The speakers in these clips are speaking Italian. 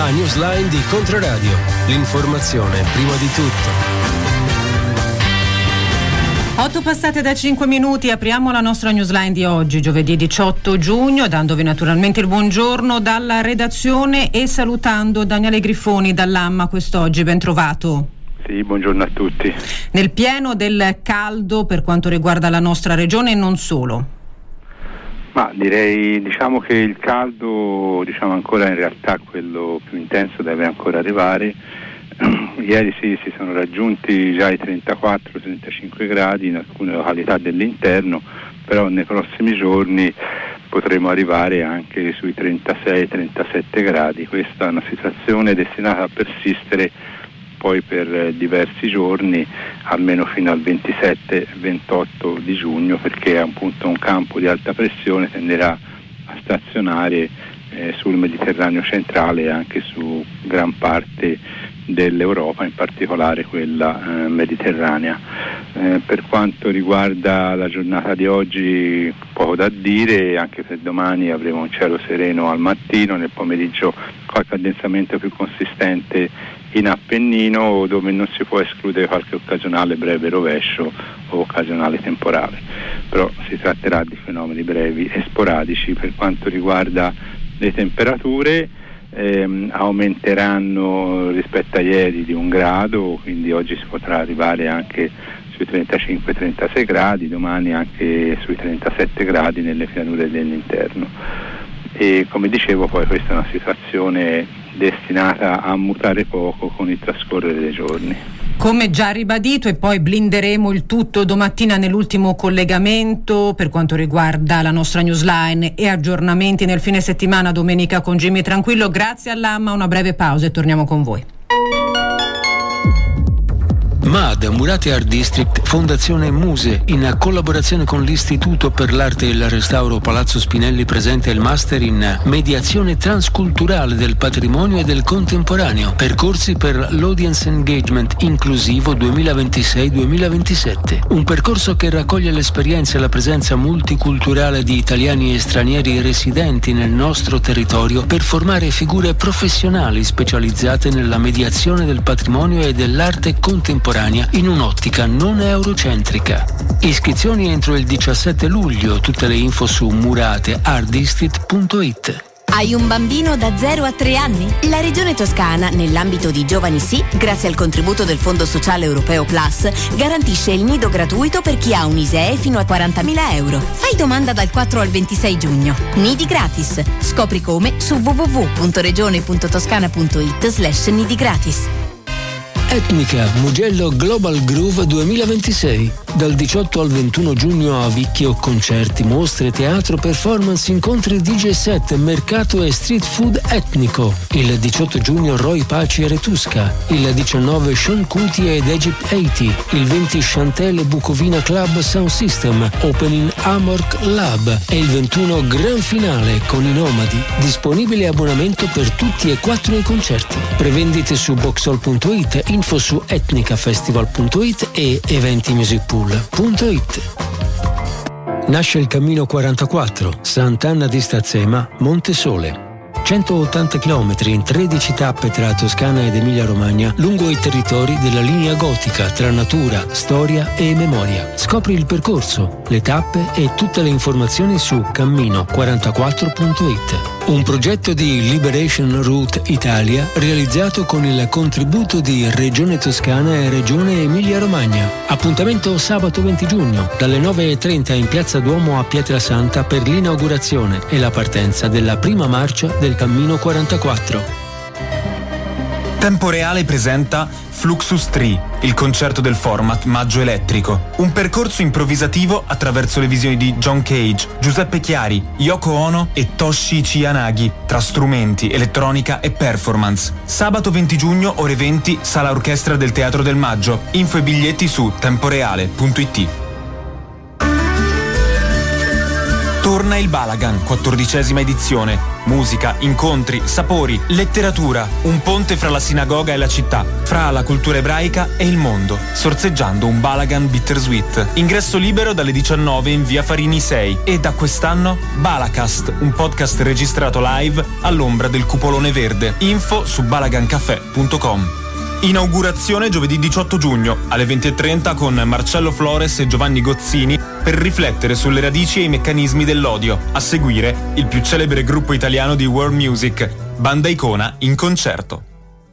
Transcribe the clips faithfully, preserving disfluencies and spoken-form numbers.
La newsline di Controradio. L'informazione prima di tutto. otto passate da cinque minuti, apriamo la nostra newsline di oggi, giovedì diciotto giugno, dandovi naturalmente il buongiorno dalla redazione e salutando Daniele Griffoni dall'Amma quest'oggi. Ben trovato. Sì, buongiorno a tutti. Nel pieno del caldo per quanto riguarda la nostra regione e non solo. Ma direi, diciamo che il caldo, diciamo ancora in realtà quello più intenso deve ancora arrivare. Ieri sì, si sono raggiunti già i trentaquattro trentacinque gradi in alcune località dell'interno, però nei prossimi giorni potremo arrivare anche sui trentasei trentasette gradi. Questa è una situazione destinata a persistere poi per diversi giorni, almeno fino al ventisette ventotto di giugno, perché appunto un campo di alta pressione tenderà a stazionare eh, sul Mediterraneo centrale e anche su gran parte dell'Europa, in particolare quella eh, mediterranea. Eh, per quanto riguarda la giornata di oggi, poco da dire, anche per domani avremo un cielo sereno al mattino, nel pomeriggio qualche addensamento più consistente in Appennino, dove non si può escludere qualche occasionale breve rovescio o occasionale temporale, però si tratterà di fenomeni brevi e sporadici. Per quanto riguarda le temperature, ehm, aumenteranno rispetto a ieri di un grado, quindi oggi si potrà arrivare anche sui trentacinque trentasei gradi, domani anche sui trentasette gradi nelle pianure dell'interno. E come dicevo, poi questa è una situazione destinata a mutare poco con il trascorrere dei giorni. Come già ribadito, e poi blinderemo il tutto domattina nell'ultimo collegamento per quanto riguarda la nostra newsline e aggiornamenti nel fine settimana domenica con Jimmy Tranquillo. Grazie all'Amma, una breve pausa e torniamo con voi. M A D, Murate Art District, Fondazione Muse, in collaborazione con l'Istituto per l'Arte e il Restauro Palazzo Spinelli, presenta il Master in Mediazione Transculturale del Patrimonio e del Contemporaneo. Percorsi per l'Audience Engagement Inclusivo duemilaventisei duemilaventisette. Un percorso che raccoglie l'esperienza e la presenza multiculturale di italiani e stranieri residenti nel nostro territorio per formare figure professionali specializzate nella mediazione del patrimonio e dell'arte contemporanea in un'ottica non eurocentrica. Iscrizioni entro il diciassette luglio, tutte le info su murate art district punto it. Hai un bambino da zero a tre anni? La Regione Toscana, nell'ambito di Giovani Sì, grazie al contributo del Fondo Sociale Europeo Plus, garantisce il nido gratuito per chi ha un I S E E fino a quarantamila euro. Fai domanda dal quattro al ventisei giugno. Nidi gratis. Scopri come su w w w punto regione punto toscana punto it slash nidi gratis. Etnica Mugello Global Groove duemilaventisei. Dal diciotto al ventuno giugno a Vicchio, concerti, mostre, teatro, performance, incontri D J set, mercato e street food etnico. Il diciotto giugno Roy Paci e Retusca. Il diciannove Sean Kuti ed Egypt ottanta. Il venti Chantelle Bucovina Club Sound System. Opening Amorc Lab. E il ventuno gran finale con i Nomadi. Disponibile abbonamento per tutti e quattro i concerti. Prevendite su boxhall punto it, info su etnicafestival punto it e eventimusicpool punto it. Nasce il Cammino quarantaquattro, Sant'Anna di Stazzema, Montesole. centottanta chilometri in tredici tappe tra Toscana ed Emilia-Romagna lungo i territori della linea gotica tra natura, storia e memoria. Scopri il percorso, le tappe e tutte le informazioni su cammino quarantaquattro punto it. Un progetto di Liberation Route Italia realizzato con il contributo di Regione Toscana e Regione Emilia-Romagna. Appuntamento sabato venti giugno dalle nove e trenta in Piazza Duomo a Pietrasanta per l'inaugurazione e la partenza della prima marcia del Cammino quarantaquattro. Tempo Reale presenta Fluxus tre, il concerto del format Maggio Elettrico. Un percorso improvvisativo attraverso le visioni di John Cage, Giuseppe Chiari, Yoko Ono e Toshi Chiyanagi, tra strumenti, elettronica e performance. Sabato venti giugno, ore venti, Sala Orchestra del Teatro del Maggio. Info e biglietti su temporeale punto it. Torna il Balagan, quattordicesima edizione. Musica, incontri, sapori, letteratura. Un ponte fra la sinagoga e la città, fra la cultura ebraica e il mondo, sorseggiando un Balagan Bittersweet. Ingresso libero dalle diciannove in via Farini sei e da quest'anno Balacast, un podcast registrato live all'ombra del cupolone verde. Info su balagan caffè punto com. Inaugurazione giovedì diciotto giugno alle venti e trenta con Marcello Flores e Giovanni Gozzini per riflettere sulle radici e i meccanismi dell'odio. A seguire il più celebre gruppo italiano di world music, Banda Icona in concerto.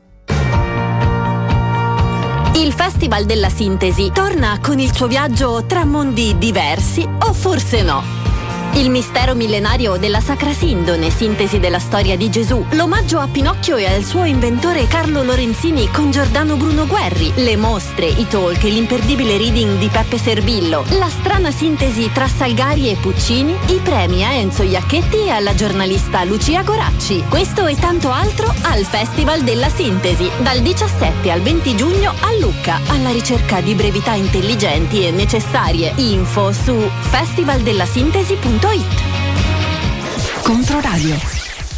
Il Festival della Sintesi torna con il suo viaggio tra mondi diversi o forse no. Il mistero millenario della Sacra Sindone, sintesi della storia di Gesù, l'omaggio a Pinocchio e al suo inventore Carlo Lorenzini con Giordano Bruno Guerri, le mostre, i talk e l'imperdibile reading di Peppe Servillo, la strana sintesi tra Salgari e Puccini, i premi a Enzo Iacchetti e alla giornalista Lucia Goracci. Questo e tanto altro al Festival della Sintesi, dal diciassette al venti giugno a Lucca, alla ricerca di brevità intelligenti e necessarie. Info su festivaldellasintesi punto it. Controradio.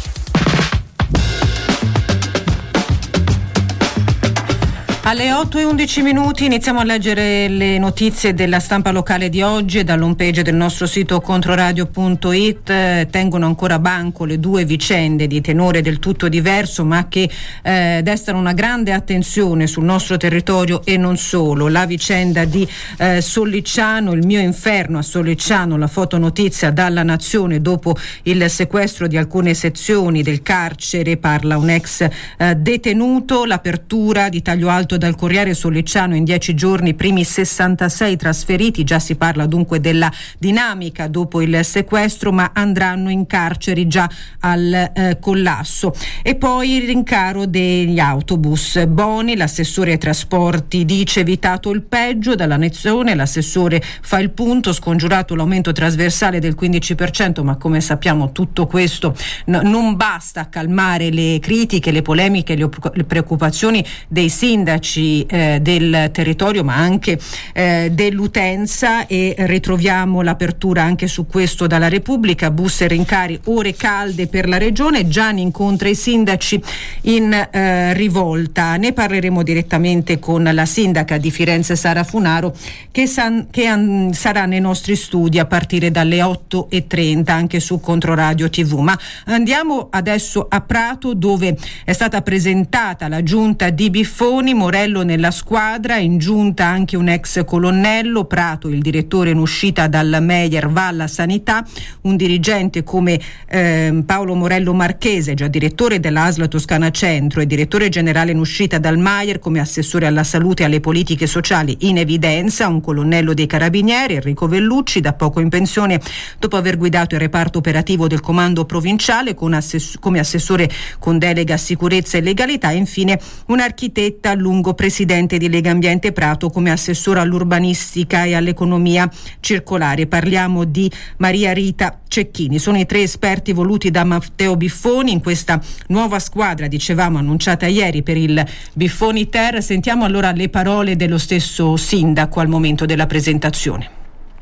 Alle otto e undici minuti iniziamo a leggere le notizie della stampa locale di oggi e dall'home page del nostro sito controradio punto it. Tengono ancora banco le due vicende di tenore del tutto diverso, ma che eh, destano una grande attenzione sul nostro territorio e non solo. La vicenda di eh, Sollicciano, il mio inferno a Sollicciano, la fotonotizia dalla Nazione dopo il sequestro di alcune sezioni del carcere, parla un ex eh, detenuto, l'apertura di taglio alto dal Corriere Sollicciano in dieci giorni, primi sessantasei trasferiti, già si parla dunque della dinamica dopo il sequestro, ma andranno in carceri già al eh, collasso. E poi il rincaro degli autobus. Boni, l'assessore ai trasporti, dice evitato il peggio. Dalla Nazione l'assessore fa il punto, scongiurato l'aumento trasversale del quindici per cento, ma come sappiamo tutto questo n- non basta a calmare le critiche, le polemiche, le, op- le preoccupazioni dei sindaci Eh, del territorio, ma anche eh, dell'utenza, e ritroviamo l'apertura anche su questo dalla Repubblica. Bus e rincari, ore calde per la regione. Gianni incontra i sindaci in eh, rivolta. Ne parleremo direttamente con la sindaca di Firenze Sara Funaro, che, san, che an, sarà nei nostri studi a partire dalle otto e trenta anche su Controradio tivù. Ma andiamo adesso a Prato, dove è stata presentata la giunta di Biffoni. Morello nella squadra, in giunta anche un ex colonnello. Prato, il direttore in uscita dal Meyer va alla sanità. Un dirigente come eh, Paolo Morello Marchese, già direttore della A S L Toscana Centro e direttore generale in uscita dal Meyer come assessore alla salute e alle politiche sociali, in evidenza. Un colonnello dei Carabinieri, Enrico Vellucci, da poco in pensione dopo aver guidato il reparto operativo del comando provinciale con assess- come assessore con delega a sicurezza e legalità. E infine un'architetta a lungo presidente di Lega Ambiente Prato come assessore all'urbanistica e all'economia circolare. Parliamo di Maria Rita Cecchini. Sono i tre esperti voluti da Matteo Biffoni in questa nuova squadra, dicevamo, annunciata ieri per il Biffoni Ter. Sentiamo allora le parole dello stesso sindaco al momento della presentazione.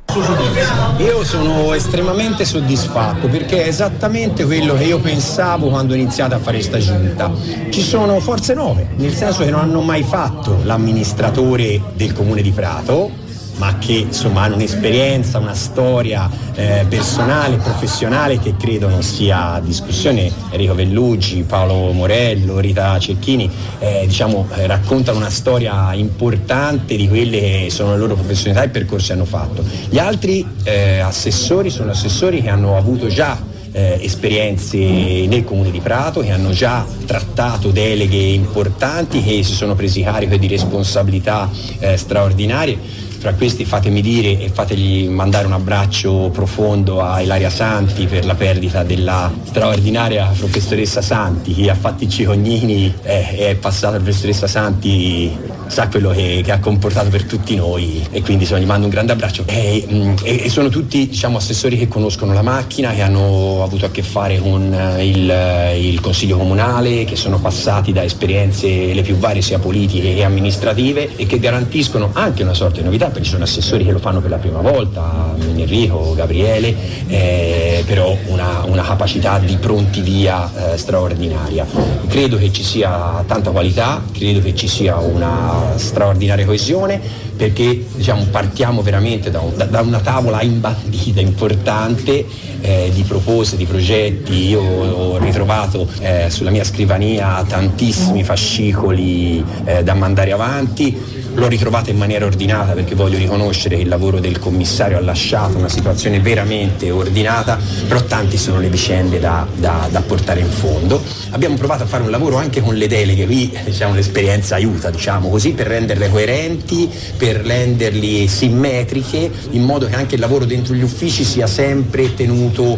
Io sono estremamente soddisfatto perché è esattamente quello che io pensavo quando ho iniziato a fare sta giunta. Ci sono forze nuove, nel senso che non hanno mai fatto l'amministratore del comune di Prato, ma che insomma hanno un'esperienza, una storia eh, personale, professionale che credo non sia a discussione. Enrico Vellucci, Paolo Morello, Rita Cecchini eh, diciamo eh, raccontano una storia importante di quelle che sono le loro professionalità e percorsi che hanno fatto. Gli altri eh, assessori sono assessori che hanno avuto già Eh, esperienze nel comune di Prato, che hanno già trattato deleghe importanti, che si sono presi carico di responsabilità eh, straordinarie. Fra questi fatemi dire e fategli mandare un abbraccio profondo a Ilaria Santi per la perdita della straordinaria professoressa Santi, che ha fatto i cicognini, eh, è passata la professoressa Santi sa quello che, che ha comportato per tutti noi, e quindi insomma, gli mando un grande abbraccio. E, e, e sono tutti, diciamo, assessori che conoscono la macchina, che hanno avuto a che fare con il, il consiglio comunale, che sono passati da esperienze le più varie, sia politiche che amministrative, e che garantiscono anche una sorta di novità, perché ci sono assessori che lo fanno per la prima volta, Enrico, Gabriele, eh, però una, una capacità di pronti via eh, straordinaria. Credo che ci sia tanta qualità, credo che ci sia una straordinaria coesione, perché diciamo partiamo veramente da, un, da, da una tavola imbandita importante eh, di proposte, di progetti. Io ho ritrovato eh, sulla mia scrivania tantissimi fascicoli eh, da mandare avanti. L'ho ritrovata in maniera ordinata, perché voglio riconoscere che il lavoro del commissario ha lasciato una situazione veramente ordinata, però tanti sono le vicende da, da, da portare in fondo. Abbiamo provato a fare un lavoro anche con le deleghe, qui diciamo, l'esperienza aiuta, diciamo così, per renderle coerenti, per renderli simmetriche, in modo che anche il lavoro dentro gli uffici sia sempre tenuto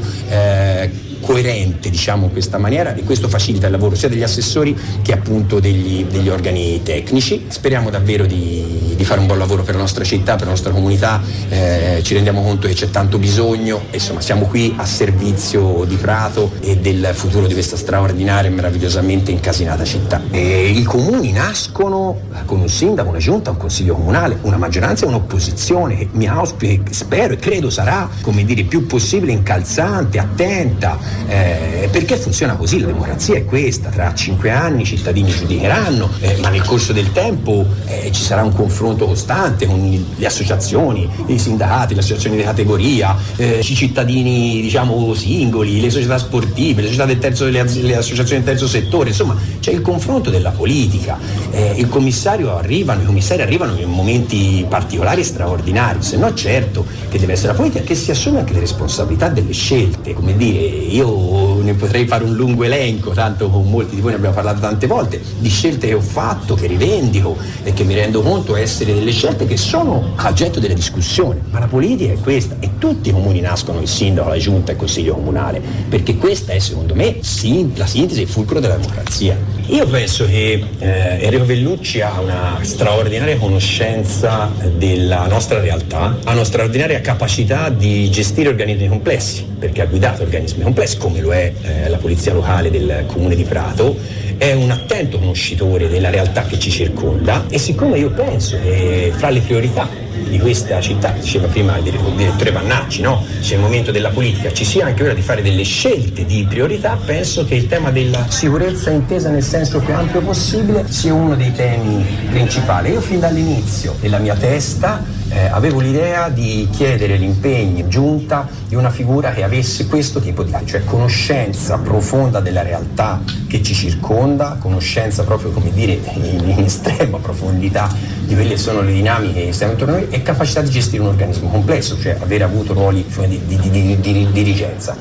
eh, coerente, diciamo, in questa maniera, e questo facilita il lavoro sia degli assessori che appunto degli, degli organi tecnici. Speriamo davvero di, di fare un buon lavoro per la nostra città, per la nostra comunità, eh, ci rendiamo conto che c'è tanto bisogno, e insomma siamo qui a servizio di Prato e del futuro di questa straordinaria e meravigliosamente incasinata città. E i comuni nascono con un sindaco, una giunta, un consiglio comunale, una maggioranza e un'opposizione che mi auspico, spero e credo sarà, come dire, il più possibile incalzante, attenta, Eh, perché funziona così, la democrazia è questa. Tra cinque anni i cittadini giudicheranno, eh, ma nel corso del tempo eh, ci sarà un confronto costante con le associazioni, i sindacati, le associazioni di categoria, eh, i cittadini diciamo singoli, le società sportive, le società del terzo, le, le associazioni del terzo settore, insomma c'è il confronto della politica. Eh, il commissario arrivano, i commissari arrivano in momenti particolari e straordinari, se no certo che deve essere la politica che si assume anche le responsabilità delle scelte. Come dire, io ne potrei fare un lungo elenco, tanto con molti di voi ne abbiamo parlato tante volte, di scelte che ho fatto, che rivendico e che mi rendo conto essere delle scelte che sono oggetto della discussione. Ma la politica è questa, e tutti i comuni nascono il sindaco, la giunta e il consiglio comunale, perché questa è secondo me sì, la sintesi e il fulcro della democrazia. Io penso che eh, Enrico Vellucci ha una straordinaria conoscenza della nostra realtà, ha una straordinaria capacità di gestire organismi complessi, perché ha guidato organismi complessi come lo è eh, la polizia locale del comune di Prato, è un attento conoscitore della realtà che ci circonda, e siccome io penso che fra le priorità di questa città, diceva prima il direttore Vannacci, no? C'è il momento della politica, ci sia anche ora di fare delle scelte di priorità, penso che il tema della sicurezza intesa nel senso più ampio possibile sia uno dei temi principali. Io fin dall'inizio nella mia testa Eh, avevo l'idea di chiedere l'impegno in giunta di una figura che avesse questo tipo di, cioè conoscenza profonda della realtà che ci circonda, conoscenza proprio, come dire, in, in estrema profondità di quelle che sono le dinamiche che stiamo intorno a noi, e capacità di gestire un organismo complesso, cioè avere avuto ruoli cioè, di, di, di, di, di dirigenza.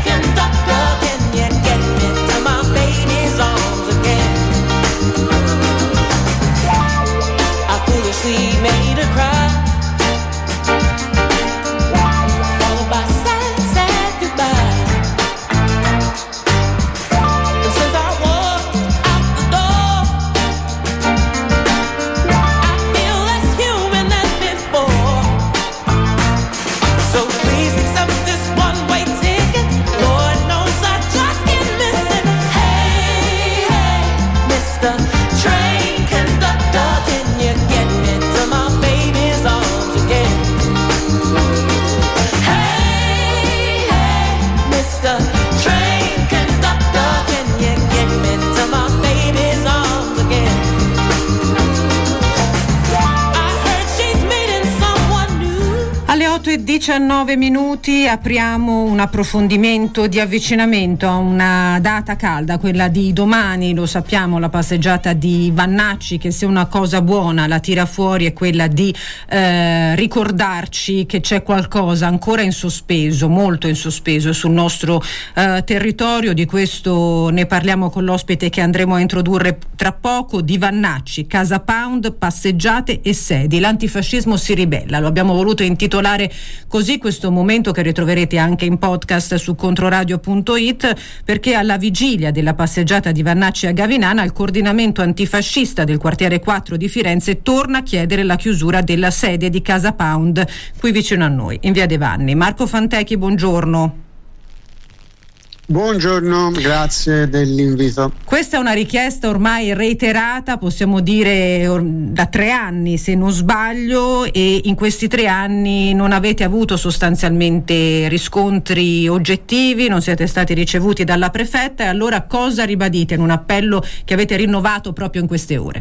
Train conductor, can you get me to my baby's arms again? diciannove minuti apriamo un approfondimento di avvicinamento a una data calda, quella di domani. Lo sappiamo, la passeggiata di Vannacci, che se una cosa buona la tira fuori è quella di eh, ricordarci che c'è qualcosa ancora in sospeso, molto in sospeso sul nostro eh, territorio. Di questo ne parliamo con l'ospite che andremo a introdurre tra poco. Di Vannacci, Casa Pound, passeggiate e sedi, l'antifascismo si ribella. Lo abbiamo voluto intitolare così questo momento, che ritroverete anche in podcast su controradio punto it, perché alla vigilia della passeggiata di Vannacci a Gavinana il coordinamento antifascista del quartiere quattro di Firenze torna a chiedere la chiusura della sede di Casa Pound qui vicino a noi, in via De Vanni. Marco Fantechi, buongiorno. Buongiorno, grazie dell'invito. Questa è una richiesta ormai reiterata, possiamo dire or- da tre anni se non sbaglio, e in questi tre anni non avete avuto sostanzialmente riscontri oggettivi, non siete stati ricevuti dalla prefetta. E allora cosa ribadite in un appello che avete rinnovato proprio in queste ore?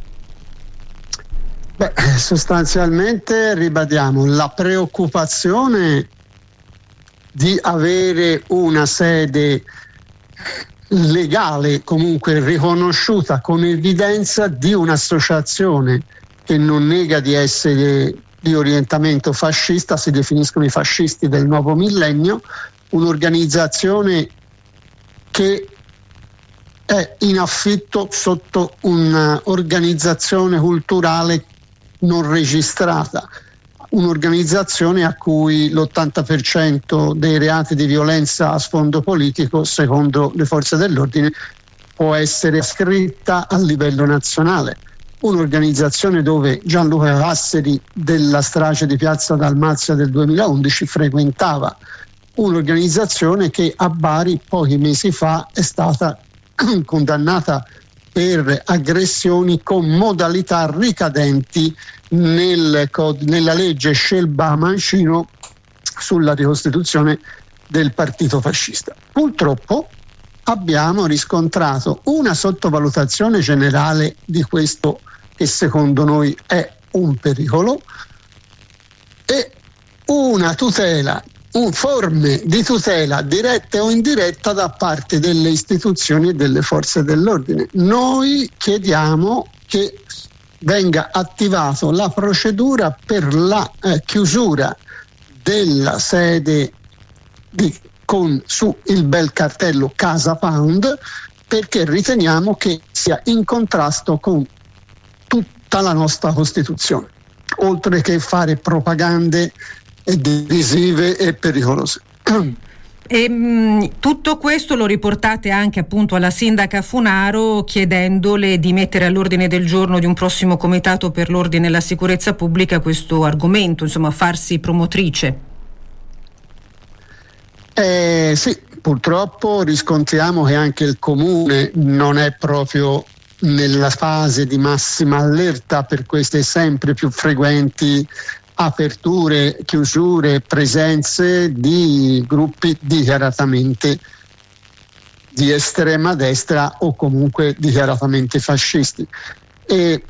Beh, sostanzialmente ribadiamo la preoccupazione di avere una sede legale, comunque riconosciuta con evidenza, di un'associazione che non nega di essere di orientamento fascista, si definiscono i fascisti del nuovo millennio, un'organizzazione che è in affitto sotto un'organizzazione culturale non registrata, un'organizzazione a cui l'ottanta per cento dei reati di violenza a sfondo politico, secondo le forze dell'ordine, può essere ascritta a livello nazionale. Un'organizzazione dove Gianluca Casseri della strage di Piazza Dalmazia del duemilaundici frequentava, un'organizzazione che a Bari pochi mesi fa è stata condannata per aggressioni con modalità ricadenti nel, nella legge Scelba-Mancino sulla ricostituzione del partito fascista. Purtroppo abbiamo riscontrato una sottovalutazione generale di questo che secondo noi è un pericolo e una tutela, un forme di tutela diretta o indiretta da parte delle istituzioni e delle forze dell'ordine. Noi chiediamo che venga attivato la procedura per la eh, chiusura della sede di, con su il bel cartello Casa Pound, perché riteniamo che sia in contrasto con tutta la nostra Costituzione, oltre che fare propagande e divisive e pericolose. E, mh, tutto questo lo riportate anche appunto alla sindaca Funaro, chiedendole di mettere all'ordine del giorno di un prossimo comitato per l'ordine e la sicurezza pubblica questo argomento, insomma farsi promotrice. Eh, sì, purtroppo riscontriamo che anche il comune non è proprio nella fase di massima allerta per queste sempre più frequenti aperture, chiusure, presenze di gruppi dichiaratamente di estrema destra o comunque dichiaratamente fascisti. E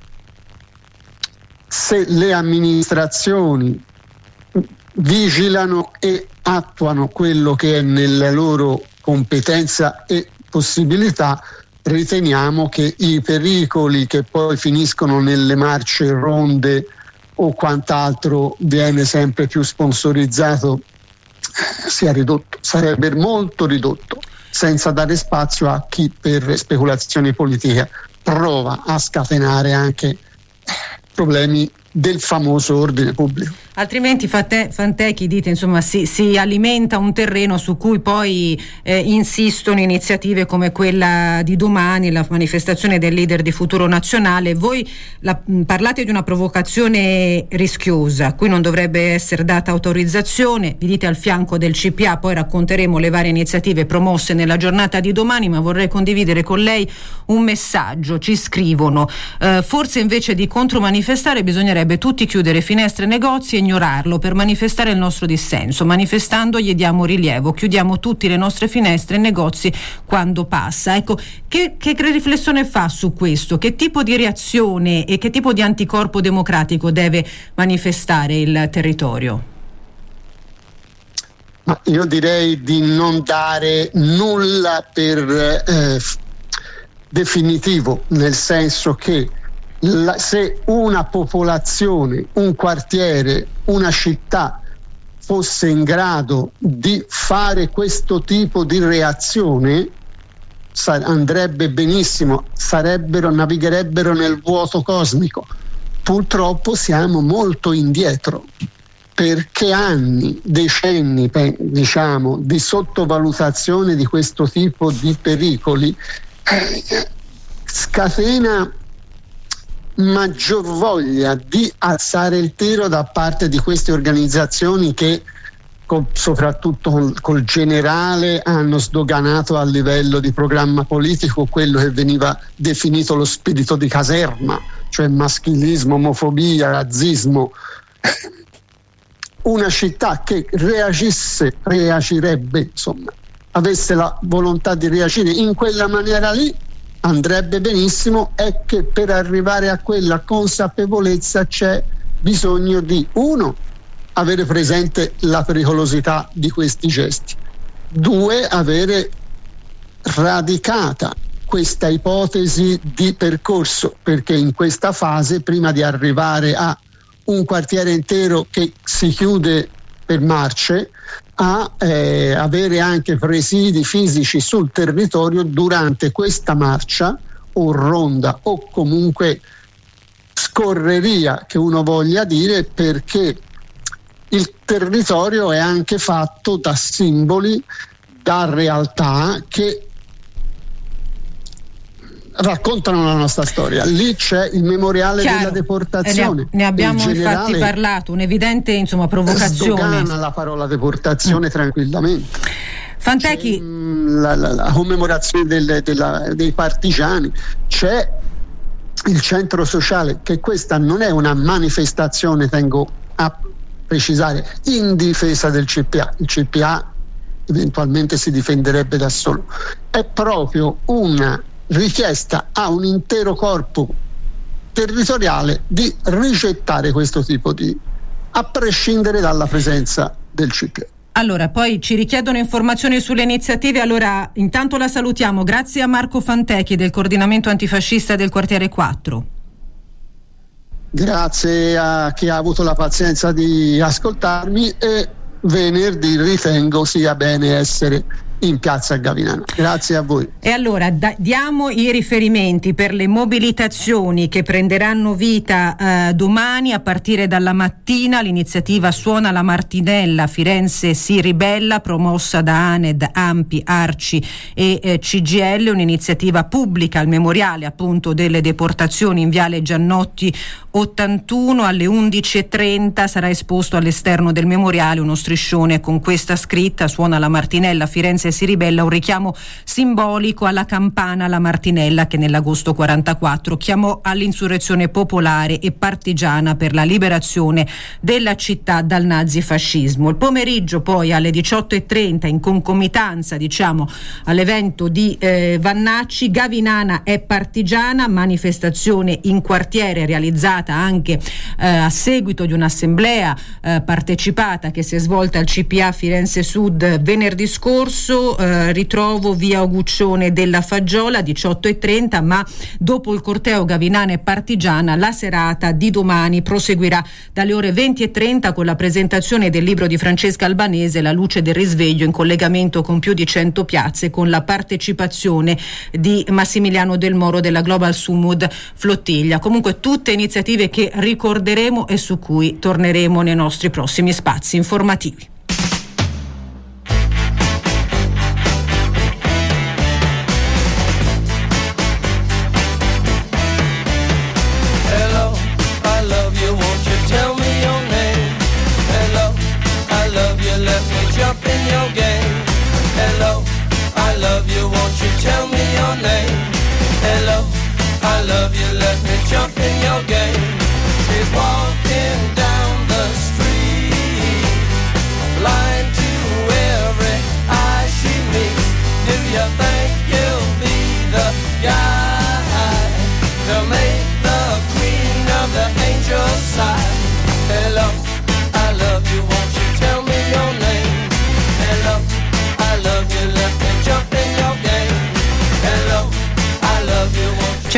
se le amministrazioni vigilano e attuano quello che è nella loro competenza e possibilità, riteniamo che i pericoli che poi finiscono nelle marce ronde o quant'altro viene sempre più sponsorizzato sia ridotto, sarebbe molto ridotto, senza dare spazio a chi per speculazioni politiche prova a scatenare anche problemi del famoso ordine pubblico. Altrimenti Fante- Fantechi, dite, insomma, si, si alimenta un terreno su cui poi eh, insistono iniziative come quella di domani, la manifestazione del leader di Futuro Nazionale. Voi la, mh, parlate di una provocazione rischiosa, a cui non dovrebbe essere data autorizzazione, vi dite al fianco del C P A, poi racconteremo le varie iniziative promosse nella giornata di domani, ma vorrei condividere con lei un messaggio. Ci scrivono, eh, forse invece di contromanifestare bisognerebbe tutti chiudere finestre e negozi e ignorarlo per manifestare il nostro dissenso. Manifestando gli diamo rilievo, chiudiamo tutte le nostre finestre e negozi quando passa. Ecco, che, che riflessione fa su questo? Che tipo di reazione e che tipo di anticorpo democratico deve manifestare il territorio? Ma io direi di non dare nulla per eh, definitivo, nel senso che la, se una popolazione, un quartiere, una città fosse in grado di fare questo tipo di reazione, andrebbe benissimo, sarebbero, navigherebbero nel vuoto cosmico. Purtroppo siamo molto indietro, perché anni, decenni, diciamo, di sottovalutazione di questo tipo di pericoli eh, scatena maggior voglia di alzare il tiro da parte di queste organizzazioni che con, soprattutto col, col generale hanno sdoganato a livello di programma politico quello che veniva definito lo spirito di caserma, cioè maschilismo, omofobia, razzismo. Una città che reagisse, reagirebbe, insomma, avesse la volontà di reagire in quella maniera lì, andrebbe benissimo. È che per arrivare a quella consapevolezza c'è bisogno di, uno, avere presente la pericolosità di questi gesti, due, avere radicata questa ipotesi di percorso, perché in questa fase, prima di arrivare a un quartiere intero che si chiude per marce, a eh, avere anche presidi fisici sul territorio durante questa marcia o ronda o comunque scorreria che uno voglia dire, perché il territorio è anche fatto da simboli, da realtà che raccontano la nostra storia. Lì c'è il memoriale Chiaro. della deportazione. Ne, ne abbiamo infatti parlato, un'evidente, insomma, provocazione. Sdogana la parola deportazione mm. tranquillamente. Fantechi. C'è, la, la, la commemorazione del, della, dei partigiani, c'è il centro sociale, che questa non è una manifestazione, tengo a precisare, in difesa del C P A. Il C P A eventualmente si difenderebbe da solo, è proprio una richiesta a un intero corpo territoriale di rigettare questo tipo di, a prescindere dalla presenza del C P A. Allora, poi ci richiedono informazioni sulle iniziative, allora intanto la salutiamo. Grazie a Marco Fantechi del coordinamento antifascista del quartiere quattro. Grazie a chi ha avuto la pazienza di ascoltarmi, e venerdì ritengo sia bene essere in piazza Gavinano. Grazie a voi. E allora da, diamo i riferimenti per le mobilitazioni che prenderanno vita eh, domani a partire dalla mattina. L'iniziativa Suona la Martinella, Firenze si ribella, promossa da ANED, ANPI, ARCI e eh, C G I L, un'iniziativa pubblica al memoriale appunto delle deportazioni in Viale Giannotti ottantuno. Alle undici e trenta sarà esposto all'esterno del memoriale uno striscione con questa scritta: Suona la Martinella, Firenze si ribella, un richiamo simbolico alla campana La Martinella che nell'agosto quarantaquattro chiamò all'insurrezione popolare e partigiana per la liberazione della città dal nazifascismo. Il pomeriggio poi alle diciotto e trenta, in concomitanza diciamo all'evento di eh, Vannacci, Gavinana è partigiana, manifestazione in quartiere realizzata anche eh, a seguito di un'assemblea eh, partecipata che si è svolta al C P A Firenze Sud venerdì scorso. Eh, ritrovo via Oguccione della Faggiola, diciotto e trenta, ma dopo il corteo Gavinana e partigiana la serata di domani proseguirà dalle ore venti e trenta con la presentazione del libro di Francesca Albanese La luce del risveglio, in collegamento con più di cento piazze, con la partecipazione di Massimiliano Del Moro della Global Sumud Flottiglia. Comunque tutte iniziative che ricorderemo e su cui torneremo nei nostri prossimi spazi informativi. Tell me your name. Hello, I love you, let me jump in your game. She's walking down the street, blind to every eye she meets. Do you think you'll be the guy to make the queen of the angels sigh? Hello, I love you, won't you tell me your name?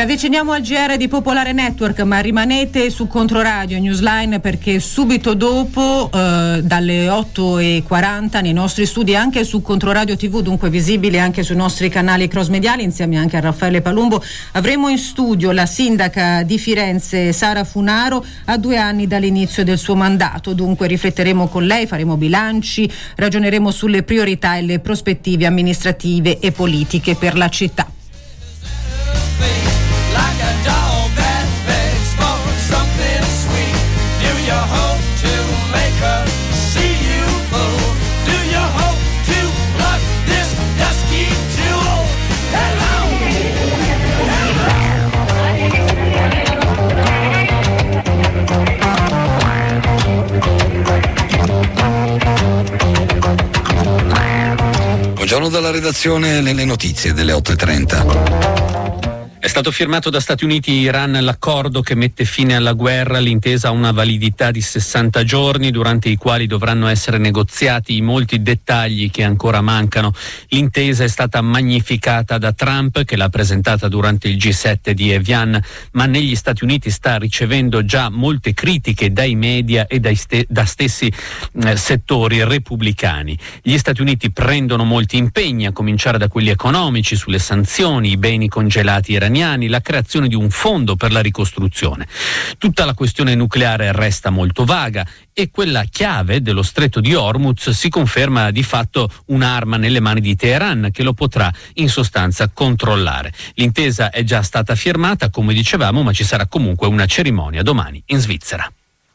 avviciniamo al G R di Popolare Network, ma rimanete su Controradio Newsline, perché subito dopo eh, dalle otto e quaranta nei nostri studi, anche su Controradio tivù, dunque visibile anche sui nostri canali cross mediali, insieme anche a Raffaele Palumbo, avremo in studio la sindaca di Firenze Sara Funaro, a due anni dall'inizio del suo mandato. Dunque rifletteremo con lei, faremo bilanci, ragioneremo sulle priorità e le prospettive amministrative e politiche per la città. Like a dog that begs for something sweet. Do you hope to make her see you full? Do you hope to pluck this dusky jewel? Hello! Buongiorno dalla redazione, le notizie delle otto e trenta. È stato firmato da Stati Uniti e Iran l'accordo che mette fine alla guerra. L'intesa ha una validità di sessanta giorni, durante i quali dovranno essere negoziati i molti dettagli che ancora mancano. L'intesa è stata magnificata da Trump, che l'ha presentata durante il G sette di Evian, ma negli Stati Uniti sta ricevendo già molte critiche dai media e dai ste- da stessi eh, settori repubblicani. Gli Stati Uniti prendono molti impegni, a cominciare da quelli economici, sulle sanzioni, i beni congelati iraniani, la creazione di un fondo per la ricostruzione. Tutta la questione nucleare resta molto vaga e quella chiave dello stretto di Hormuz si conferma di fatto un'arma nelle mani di Teheran, che lo potrà in sostanza controllare. L'intesa è già stata firmata, come dicevamo, ma ci sarà comunque una cerimonia domani in Svizzera.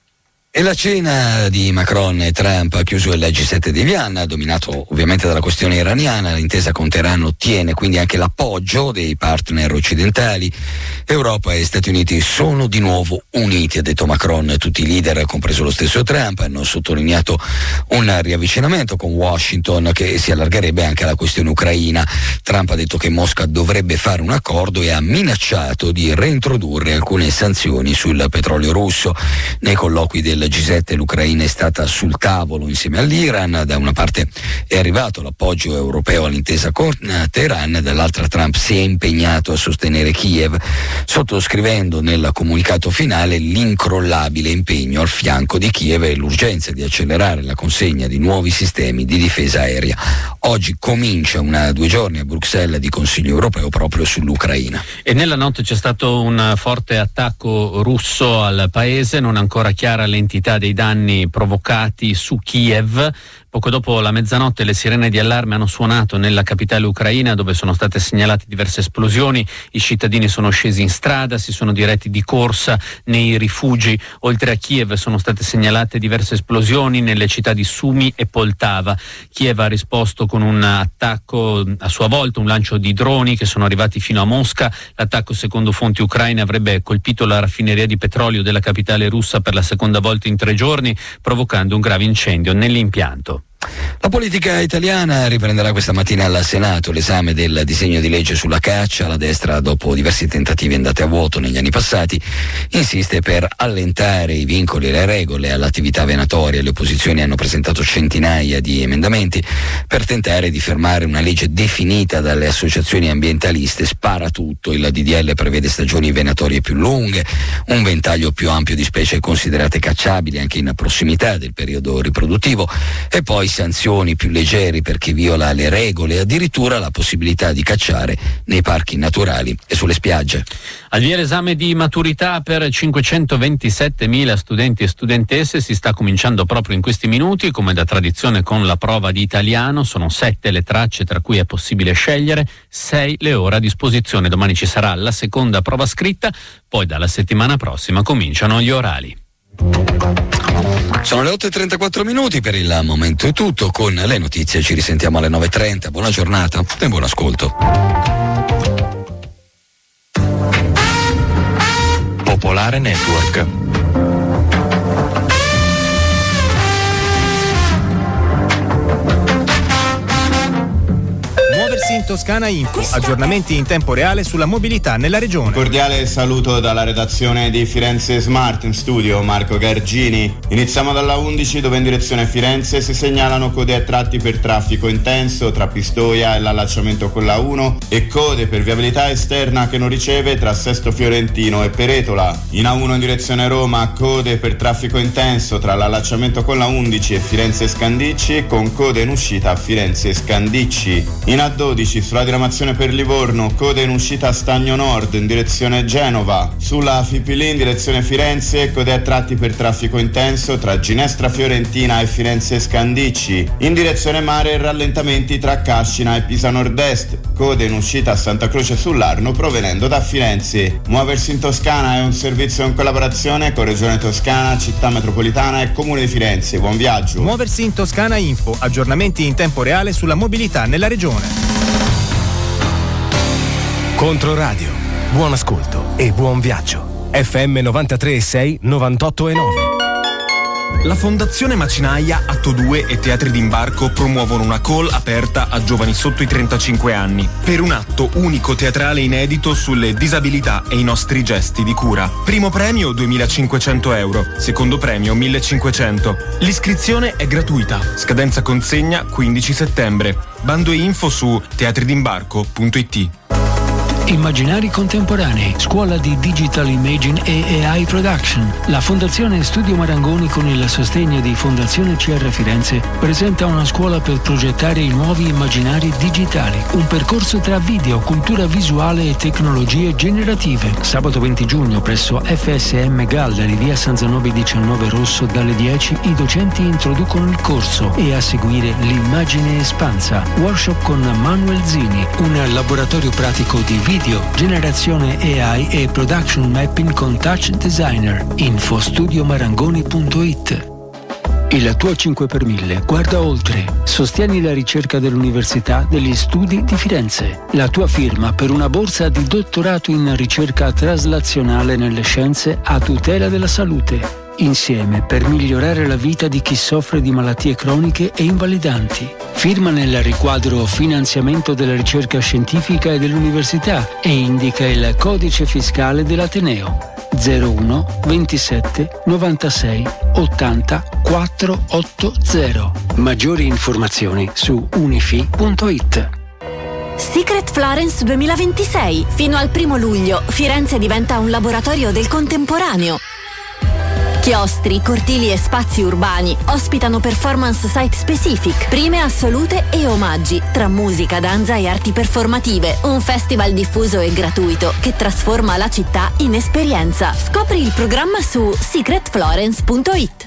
E la cena di Macron e Trump ha chiuso il G sette di Evian, dominato ovviamente dalla questione iraniana. L'intesa con Teheran ottiene quindi anche l'appoggio dei partner occidentali. Europa e Stati Uniti sono di nuovo uniti, ha detto Macron. Tutti i leader, compreso lo stesso Trump, hanno sottolineato un riavvicinamento con Washington che si allargherebbe anche alla questione ucraina. Trump ha detto che Mosca dovrebbe fare un accordo e ha minacciato di reintrodurre alcune sanzioni sul petrolio russo. Nei colloqui del G sette l'Ucraina è stata sul tavolo insieme all'Iran. Da una parte è arrivato l'appoggio europeo all'intesa con Teheran, dall'altra Trump si è impegnato a sostenere Kiev, sottoscrivendo nel comunicato finale l'incrollabile impegno al fianco di Kiev e l'urgenza di accelerare la consegna di nuovi sistemi di difesa aerea. Oggi comincia una due giorni a Bruxelles di Consiglio europeo proprio sull'Ucraina. E nella notte c'è stato un forte attacco russo al paese, non è ancora chiara l'entità dei danni provocati su Kiev. Poco dopo la mezzanotte le sirene di allarme hanno suonato nella capitale ucraina, dove sono state segnalate diverse esplosioni. I cittadini sono scesi in strada, si sono diretti di corsa nei rifugi. Oltre a Kiev sono state segnalate diverse esplosioni nelle città di Sumi e Poltava. Kiev ha risposto con un attacco, a sua volta un lancio di droni che sono arrivati fino a Mosca. L'attacco, secondo fonti ucraine, avrebbe colpito la raffineria di petrolio della capitale russa per la seconda volta in tre giorni, provocando un grave incendio nell'impianto. La politica italiana riprenderà questa mattina al Senato l'esame del disegno di legge sulla caccia. La destra, dopo diversi tentativi andati a vuoto negli anni passati, insiste per allentare i vincoli e le regole all'attività venatoria. Le opposizioni hanno presentato centinaia di emendamenti per tentare di fermare una legge definita dalle associazioni ambientaliste sparatutto. Il D D L prevede stagioni venatorie più lunghe, un ventaglio più ampio di specie considerate cacciabili anche in prossimità del periodo riproduttivo e poi sanzioni più leggeri per chi viola le regole e addirittura la possibilità di cacciare nei parchi naturali e sulle spiagge. Al via l'esame di maturità per cinquecentoventisettemila studenti e studentesse, si sta cominciando proprio in questi minuti, come da tradizione con la prova di italiano. Sono sette le tracce tra cui è possibile scegliere, sei le ore a disposizione. Domani ci sarà la seconda prova scritta, poi dalla settimana prossima cominciano gli orali. Sono le otto e trentaquattro minuti, per il momento è tutto. Con le notizie ci risentiamo alle nove e trenta. Buona giornata e buon ascolto. Popolare Network. Muoversi in Toscana Info, aggiornamenti in tempo reale sulla mobilità nella regione. Cordiale saluto dalla redazione di Firenze Smart, in studio Marco Gargini. Iniziamo dalla undici, dove in direzione Firenze si segnalano code a tratti per traffico intenso tra Pistoia e l'allacciamento con la uno e code per viabilità esterna che non riceve tra Sesto Fiorentino e Peretola. In A uno in direzione Roma, code per traffico intenso tra l'allacciamento con la undici e Firenze Scandicci, con code in uscita a Firenze Scandicci. In A dodici sulla diramazione per Livorno, code in uscita a Stagno Nord in direzione Genova. Sulla Fipili in direzione Firenze, code a tratti per traffico intenso tra Ginestra Fiorentina e Firenze Scandicci. In direzione mare, rallentamenti tra Cascina e Pisa Nord-Est, code in uscita a Santa Croce sull'Arno provenendo da Firenze. Muoversi in Toscana è un servizio in collaborazione con Regione Toscana, Città Metropolitana e Comune di Firenze. Buon viaggio. Muoversi in Toscana Info, aggiornamenti in tempo reale sulla mobilità nella regione. Controradio, buon ascolto e buon viaggio. F M novantatré e sei, novantotto e nove. La Fondazione Macinaia, Atto due e Teatri d'Imbarco promuovono una call aperta a giovani sotto i trentacinque anni per un atto unico teatrale inedito sulle disabilità e i nostri gesti di cura. Primo premio duemilacinquecento euro, secondo premio millecinquecento. L'iscrizione è gratuita, scadenza consegna quindici settembre. Bando e info su teatri d'imbarco punto it. Immaginari contemporanei, scuola di Digital Imaging e A I Production. La Fondazione Studio Marangoni, con il sostegno di Fondazione C R Firenze, presenta una scuola per progettare i nuovi immaginari digitali. Un percorso tra video, cultura visuale e tecnologie generative. Sabato venti giugno presso F S M Gallery, via San Zanobi diciannove Rosso, dalle dieci i docenti introducono il corso e a seguire l'immagine espansa. Workshop con Manuel Zini, un laboratorio pratico di video, generazione A I e production mapping con Touch Designer. Info studio marangoni punto it. Il tuo cinque per mille guarda oltre. Sostieni la ricerca dell'Università degli Studi di Firenze. La tua firma per una borsa di dottorato in ricerca traslazionale nelle scienze a tutela della salute. Insieme per migliorare la vita di chi soffre di malattie croniche e invalidanti. Firma nel riquadro finanziamento della ricerca scientifica e dell'università e indica il codice fiscale dell'Ateneo zero uno ventisette novantasei ottanta quattrocentottanta. Maggiori informazioni su unifi punto it. Secret Florence duemilaventisei. Fino al primo luglio Firenze diventa un laboratorio del contemporaneo. Chiostri, cortili e spazi urbani ospitano performance site specific, prime assolute e omaggi tra musica, danza e arti performative. Un festival diffuso e gratuito che trasforma la città in esperienza. Scopri il programma su secret florence punto it.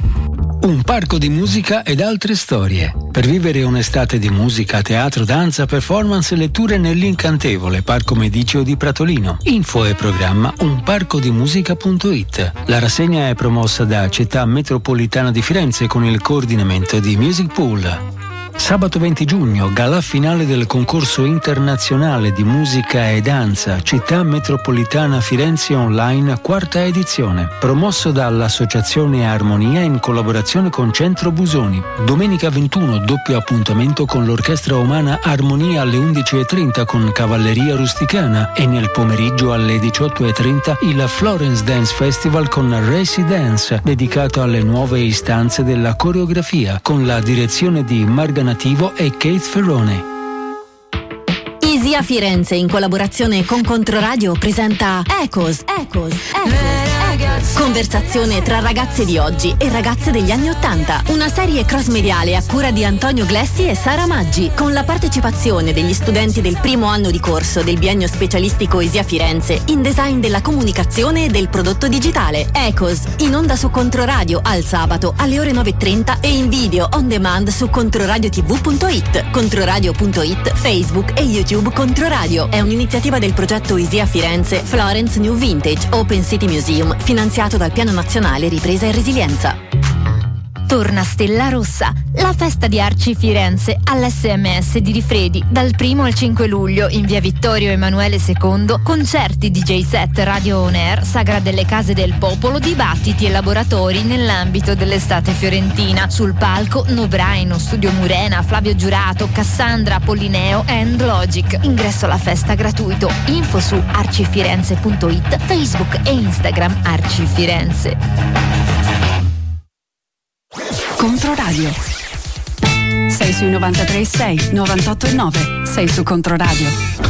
Un parco di musica ed altre storie. Per vivere un'estate di musica, teatro, danza, performance e letture nell'incantevole Parco Mediceo di Pratolino. Info e programma un parco di musica punto it. La rassegna è promossa da Città Metropolitana di Firenze con il coordinamento di Music Pool. Sabato venti giugno, gala finale del concorso internazionale di musica e danza Città Metropolitana Firenze Online, quarta edizione, promosso dall'Associazione Armonia in collaborazione con Centro Busoni. Domenica ventuno, doppio appuntamento con l'Orchestra Umana Armonia alle undici e trenta con Cavalleria Rusticana e nel pomeriggio alle diciotto e trenta il Florence Dance Festival con Racy Dance, dedicato alle nuove istanze della coreografia con la direzione di Marga Nativo e Kate Ferrone. Easy a Firenze, in collaborazione con Controradio, presenta Ecos, Ecos, Ecos. Conversazione tra ragazze di oggi e ragazze degli anni Ottanta. Una serie cross-mediale a cura di Antonio Glessi e Sara Maggi, con la partecipazione degli studenti del primo anno di corso del biennio specialistico Easy a Firenze in design della comunicazione e del prodotto digitale. Ecos, in onda su Controradio al sabato alle ore nove e trenta e in video on demand su controradiotv punto it, controradio punto it, Facebook e YouTube Controradio. È un'iniziativa del progetto Easy a Firenze Florence New Vintage Open City Museum, finanziato dal Piano Nazionale Ripresa e Resilienza. Torna Stella Rossa, La festa di Arci Firenze all'S M S di Rifredi dal primo al cinque luglio in via Vittorio Emanuele secondo, concerti D J set Radio On Air, Sagra delle Case del Popolo, dibattiti e laboratori nell'ambito dell'estate fiorentina. Sul palco Nobraino, Studio Murena, Flavio Giurato, Cassandra, Pollineo and Logic. Ingresso alla festa gratuito. Info su arcifirenze punto it, Facebook e Instagram Arci Firenze. Controradio. Sei sui novantatré e sei, novantotto e nove. Sei su Controradio.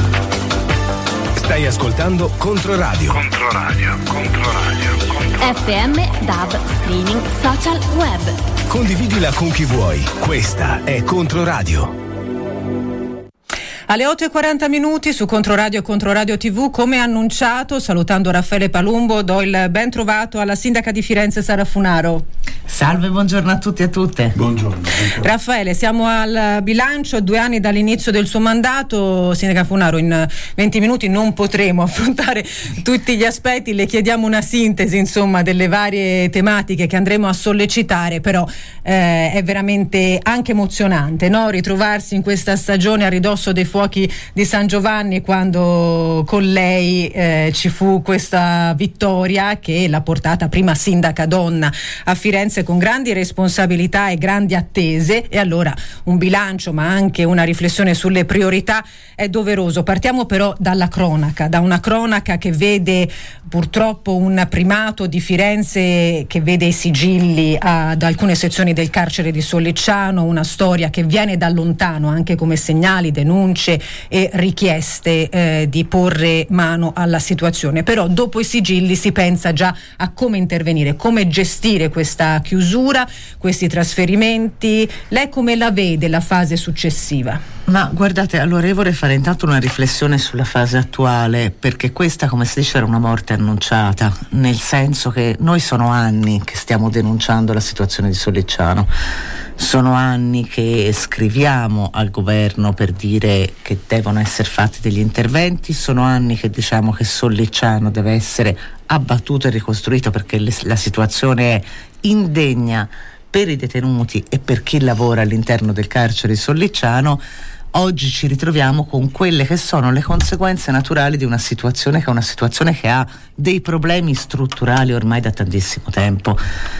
Stai ascoltando Controradio. Controradio, Controradio, Controradio. F M, D A B, streaming, social, web. Condividila con chi vuoi. Questa è Controradio. Alle otto e quaranta minuti su Controradio e Controradio tivù, come annunciato, salutando Raffaele Palumbo, do il ben trovato alla sindaca di Firenze Sara Funaro. Salve, buongiorno a tutti e a tutte. Buongiorno, buongiorno. Raffaele, siamo al bilancio, due anni dall'inizio del suo mandato. Sindaca Funaro, in venti minuti non potremo affrontare tutti gli aspetti, le chiediamo una sintesi insomma delle varie tematiche che andremo a sollecitare, però eh, è veramente anche emozionante, no? Ritrovarsi in questa stagione a ridosso dei fuochi di San Giovanni, quando con lei eh, ci fu questa vittoria che l'ha portata prima sindaca donna a Firenze con grandi responsabilità e grandi attese, e allora un bilancio ma anche una riflessione sulle priorità è doveroso. Partiamo però dalla cronaca, da una cronaca che vede purtroppo un primato di Firenze che vede i sigilli ad alcune sezioni del carcere di Sollicciano, una storia che viene da lontano anche come segnali, denunce e richieste eh, di porre mano alla situazione, però dopo i sigilli si pensa già a come intervenire, come gestire questa chiusura, questi trasferimenti. Lei come la vede la fase successiva? Ma guardate, allora io vorrei fare intanto una riflessione sulla fase attuale, perché questa, come si dice, era una morte annunciata, nel senso che noi sono anni che stiamo denunciando la situazione di Sollicciano, sono anni che scriviamo al governo per dire che devono essere fatti degli interventi, sono anni che diciamo che Sollicciano deve essere abbattuto e ricostruito perché le, la situazione è indegna per i detenuti e per chi lavora all'interno del carcere di Sollicciano. Oggi ci ritroviamo con quelle che sono le conseguenze naturali di una situazione che è una situazione che ha dei problemi strutturali ormai da tantissimo tempo,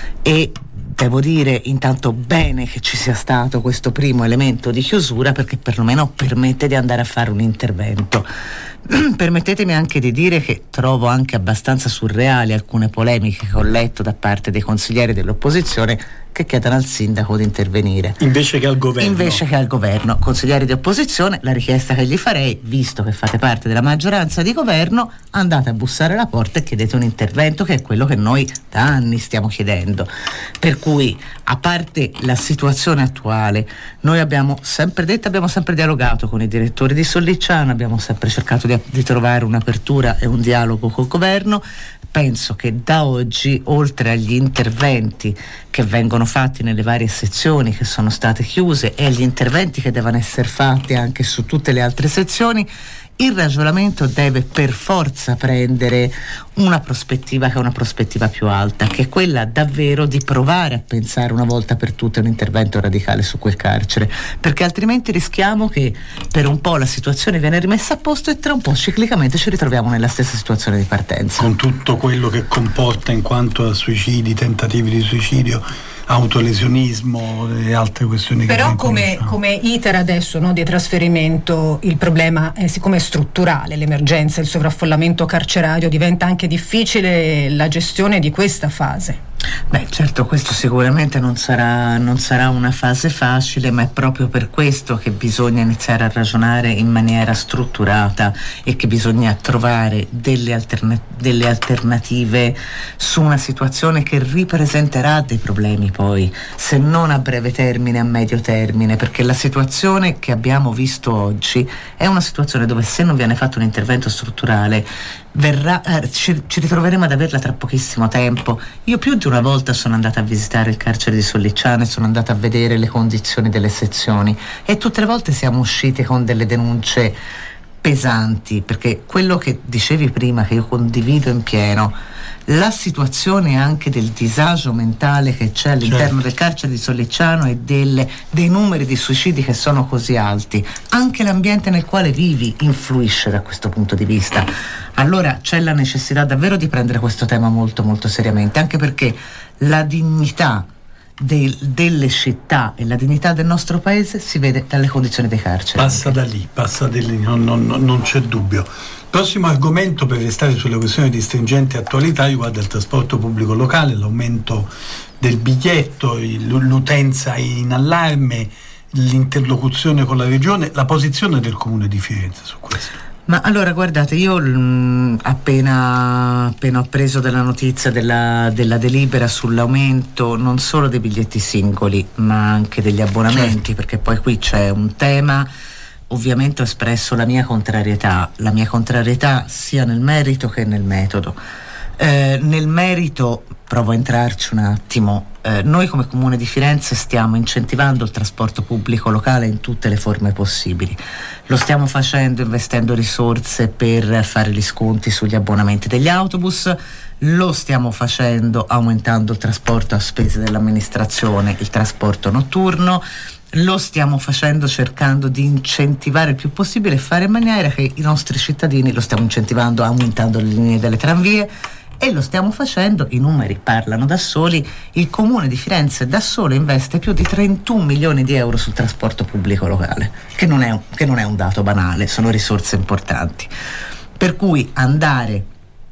e devo dire intanto bene che ci sia stato questo primo elemento di chiusura, perché perlomeno permette di andare a fare un intervento. Permettetemi anche di dire che trovo anche abbastanza surreali alcune polemiche che ho letto da parte dei consiglieri dell'opposizione che chiedono al sindaco di intervenire invece che al governo. Invece che al governo. Consiglieri di opposizione, la richiesta che gli farei, visto che fate parte della maggioranza di governo, andate a bussare alla porta e chiedete un intervento, che è quello che noi da anni stiamo chiedendo. Per cui, a parte la situazione attuale, noi abbiamo sempre detto, abbiamo sempre dialogato con i direttori di Sollicciano, abbiamo sempre cercato di, di trovare un'apertura e un dialogo col governo. Penso che da oggi, oltre agli interventi che vengono fatti nelle varie sezioni che sono state chiuse e agli interventi che devono essere fatti anche su tutte le altre sezioni, il ragionamento deve per forza prendere una prospettiva che è una prospettiva più alta, che è quella davvero di provare a pensare una volta per tutte un intervento radicale su quel carcere, perché altrimenti rischiamo che per un po' la situazione viene rimessa a posto e tra un po' ciclicamente ci ritroviamo nella stessa situazione di partenza, con tutto quello che comporta in quanto a suicidi, tentativi di suicidio, autolesionismo e altre questioni. Però che come, come iter adesso, no, di trasferimento, il problema è, siccome è strutturale, l'emergenza, il sovraffollamento carcerario, diventa anche difficile la gestione di questa fase. Beh, certo, questo sicuramente non sarà, non sarà una fase facile, ma è proprio per questo che bisogna iniziare a ragionare in maniera strutturata e che bisogna trovare delle, alterna- delle alternative su una situazione che ripresenterà dei problemi poi, se non a breve termine, a medio termine, perché la situazione che abbiamo visto oggi è una situazione dove, se non viene fatto un intervento strutturale, verrà, eh, ci, ci ritroveremo ad averla tra pochissimo tempo. Io più di una volta sono andata a visitare il carcere di Sollicciano e sono andata a vedere le condizioni delle sezioni, e tutte le volte siamo usciti con delle denunce pesanti, perché quello che dicevi prima, che io condivido in pieno, la situazione anche del disagio mentale che c'è all'interno certo. del carcere di Sollicciano e del, dei numeri di suicidi che sono così alti, anche l'ambiente nel quale vivi influisce da questo punto di vista. Allora c'è la necessità davvero di prendere questo tema molto molto seriamente, anche perché la dignità del, delle città e la dignità del nostro paese si vede dalle condizioni dei carceri. Passa da lì, passa da lì, non, non, non c'è dubbio. Prossimo argomento, per restare sulle questioni di stringente attualità, riguarda il trasporto pubblico locale, l'aumento del biglietto, l'utenza in allarme, l'interlocuzione con la regione, la posizione del Comune di Firenze su questo. Ma allora guardate, io mh, appena, appena ho preso della notizia della, della delibera sull'aumento non solo dei biglietti singoli ma anche degli abbonamenti, certo. perché poi qui c'è un tema. Ovviamente ho espresso la mia contrarietà, la mia contrarietà sia nel merito che nel metodo. Eh, nel merito provo a entrarci un attimo. Eh, noi come Comune di Firenze stiamo incentivando il trasporto pubblico locale in tutte le forme possibili. Lo stiamo facendo investendo risorse per fare gli sconti sugli abbonamenti degli autobus, lo stiamo facendo aumentando il trasporto a spese dell'amministrazione, il trasporto notturno. Lo stiamo facendo cercando di incentivare il più possibile e fare in maniera che i nostri cittadini, lo stiamo incentivando aumentando le linee delle tranvie e lo stiamo facendo, i numeri parlano da soli, il Comune di Firenze da solo investe più di trentuno milioni di euro sul trasporto pubblico locale, che non è, che non è un dato banale, sono risorse importanti. Per cui andare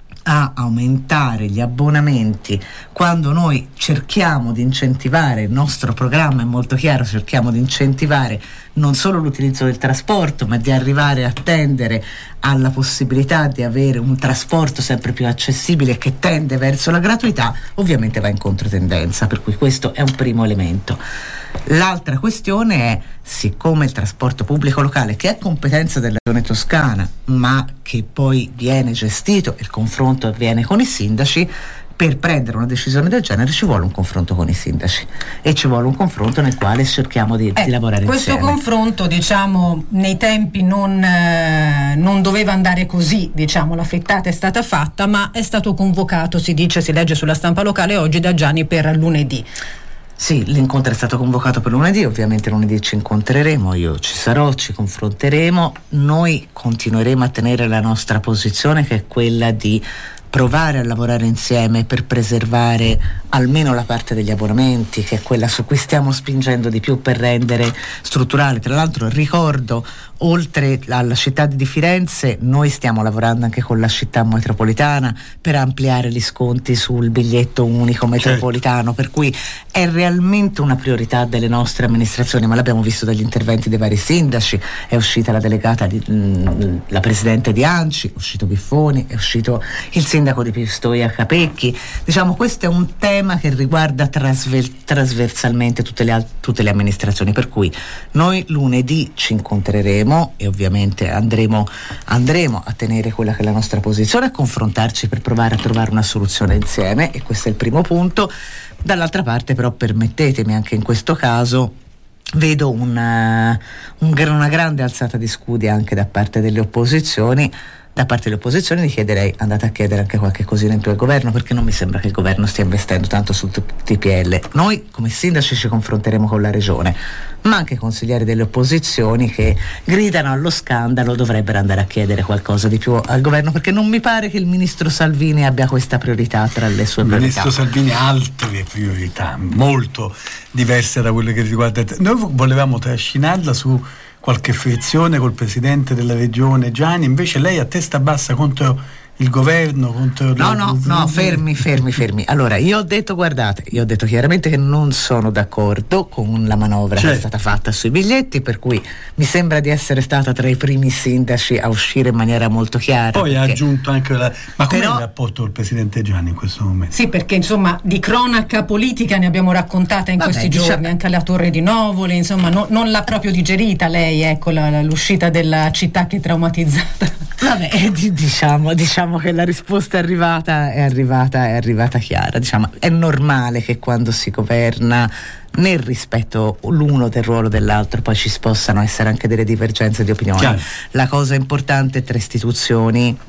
a aumentare gli abbonamenti quando noi cerchiamo di incentivare, il nostro programma è molto chiaro, cerchiamo di incentivare non solo l'utilizzo del trasporto ma di arrivare a tendere alla possibilità di avere un trasporto sempre più accessibile che tende verso la gratuità, ovviamente va in controtendenza, per cui questo è un primo elemento. L'altra questione è, siccome il trasporto pubblico locale, che è competenza della Regione Toscana ma che poi viene gestito, il confronto avviene con i sindaci, per prendere una decisione del genere ci vuole un confronto con i sindaci e ci vuole un confronto nel quale cerchiamo di, eh, di lavorare questo insieme. Questo confronto, diciamo, nei tempi non, eh, non doveva andare così, diciamo, la frittata è stata fatta, ma è stato convocato, si dice, si legge sulla stampa locale oggi da Gianni per lunedì. Sì, l'incontro è stato convocato per lunedì, ovviamente lunedì ci incontreremo, io ci sarò, ci confronteremo, noi continueremo a tenere la nostra posizione che è quella di provare a lavorare insieme per preservare almeno la parte degli abbonamenti, che è quella su cui stiamo spingendo di più per rendere strutturale. Tra l'altro ricordo, oltre alla città di Firenze, noi stiamo lavorando anche con la città metropolitana per ampliare gli sconti sul biglietto unico metropolitano, per cui è realmente una priorità delle nostre amministrazioni, ma l'abbiamo visto dagli interventi dei vari sindaci, è uscita la delegata, di, mh, la presidente di ANCI, è uscito Biffoni, è uscito il sindaco di Pistoia Capecchi. Diciamo, questo è un tema che riguarda trasver- trasversalmente tutte le, al- tutte le amministrazioni, per cui noi lunedì ci incontreremo e ovviamente andremo, andremo a tenere quella che è la nostra posizione, a confrontarci per provare a trovare una soluzione insieme, e questo è il primo punto. Dall'altra parte però permettetemi anche in questo caso, vedo una, un, una grande alzata di scudi anche da parte delle opposizioni. Da parte delle opposizioni vi chiederei, andate a chiedere anche qualche cosina in più al governo, perché non mi sembra che il governo stia investendo tanto sul T P L. Noi come sindaci ci confronteremo con la regione, ma anche i consiglieri delle opposizioni che gridano allo scandalo dovrebbero andare a chiedere qualcosa di più al governo, perché non mi pare che il ministro Salvini abbia questa priorità tra le sue priorità. Il ministro Salvini ha altre priorità molto diverse da quelle che riguardano. Noi volevamo trascinarla su qualche frizione col presidente della regione Gianni, invece lei a testa bassa contro il governo, contro no no no fermi fermi fermi allora io ho detto, guardate, io ho detto chiaramente che non sono d'accordo con la manovra certo. che è stata fatta sui biglietti, per cui mi sembra di essere stata tra i primi sindaci a uscire in maniera molto chiara. Poi perché... ha aggiunto anche la... ma com'è Però... il rapporto col presidente Gianni in questo momento? Sì, perché insomma di cronaca politica ne abbiamo raccontata in Vabbè, questi diciamo... giorni, anche alla Torre di Novoli, insomma no, non l'ha proprio digerita lei, ecco, la, l'uscita della città che è traumatizzata. Vabbè, diciamo, diciamo che la risposta è arrivata, è arrivata, è arrivata chiara. Diciamo, è normale che quando si governa, nel rispetto l'uno del ruolo dell'altro, poi ci possano essere anche delle divergenze di opinione. Chiaro. La cosa importante tra istituzioni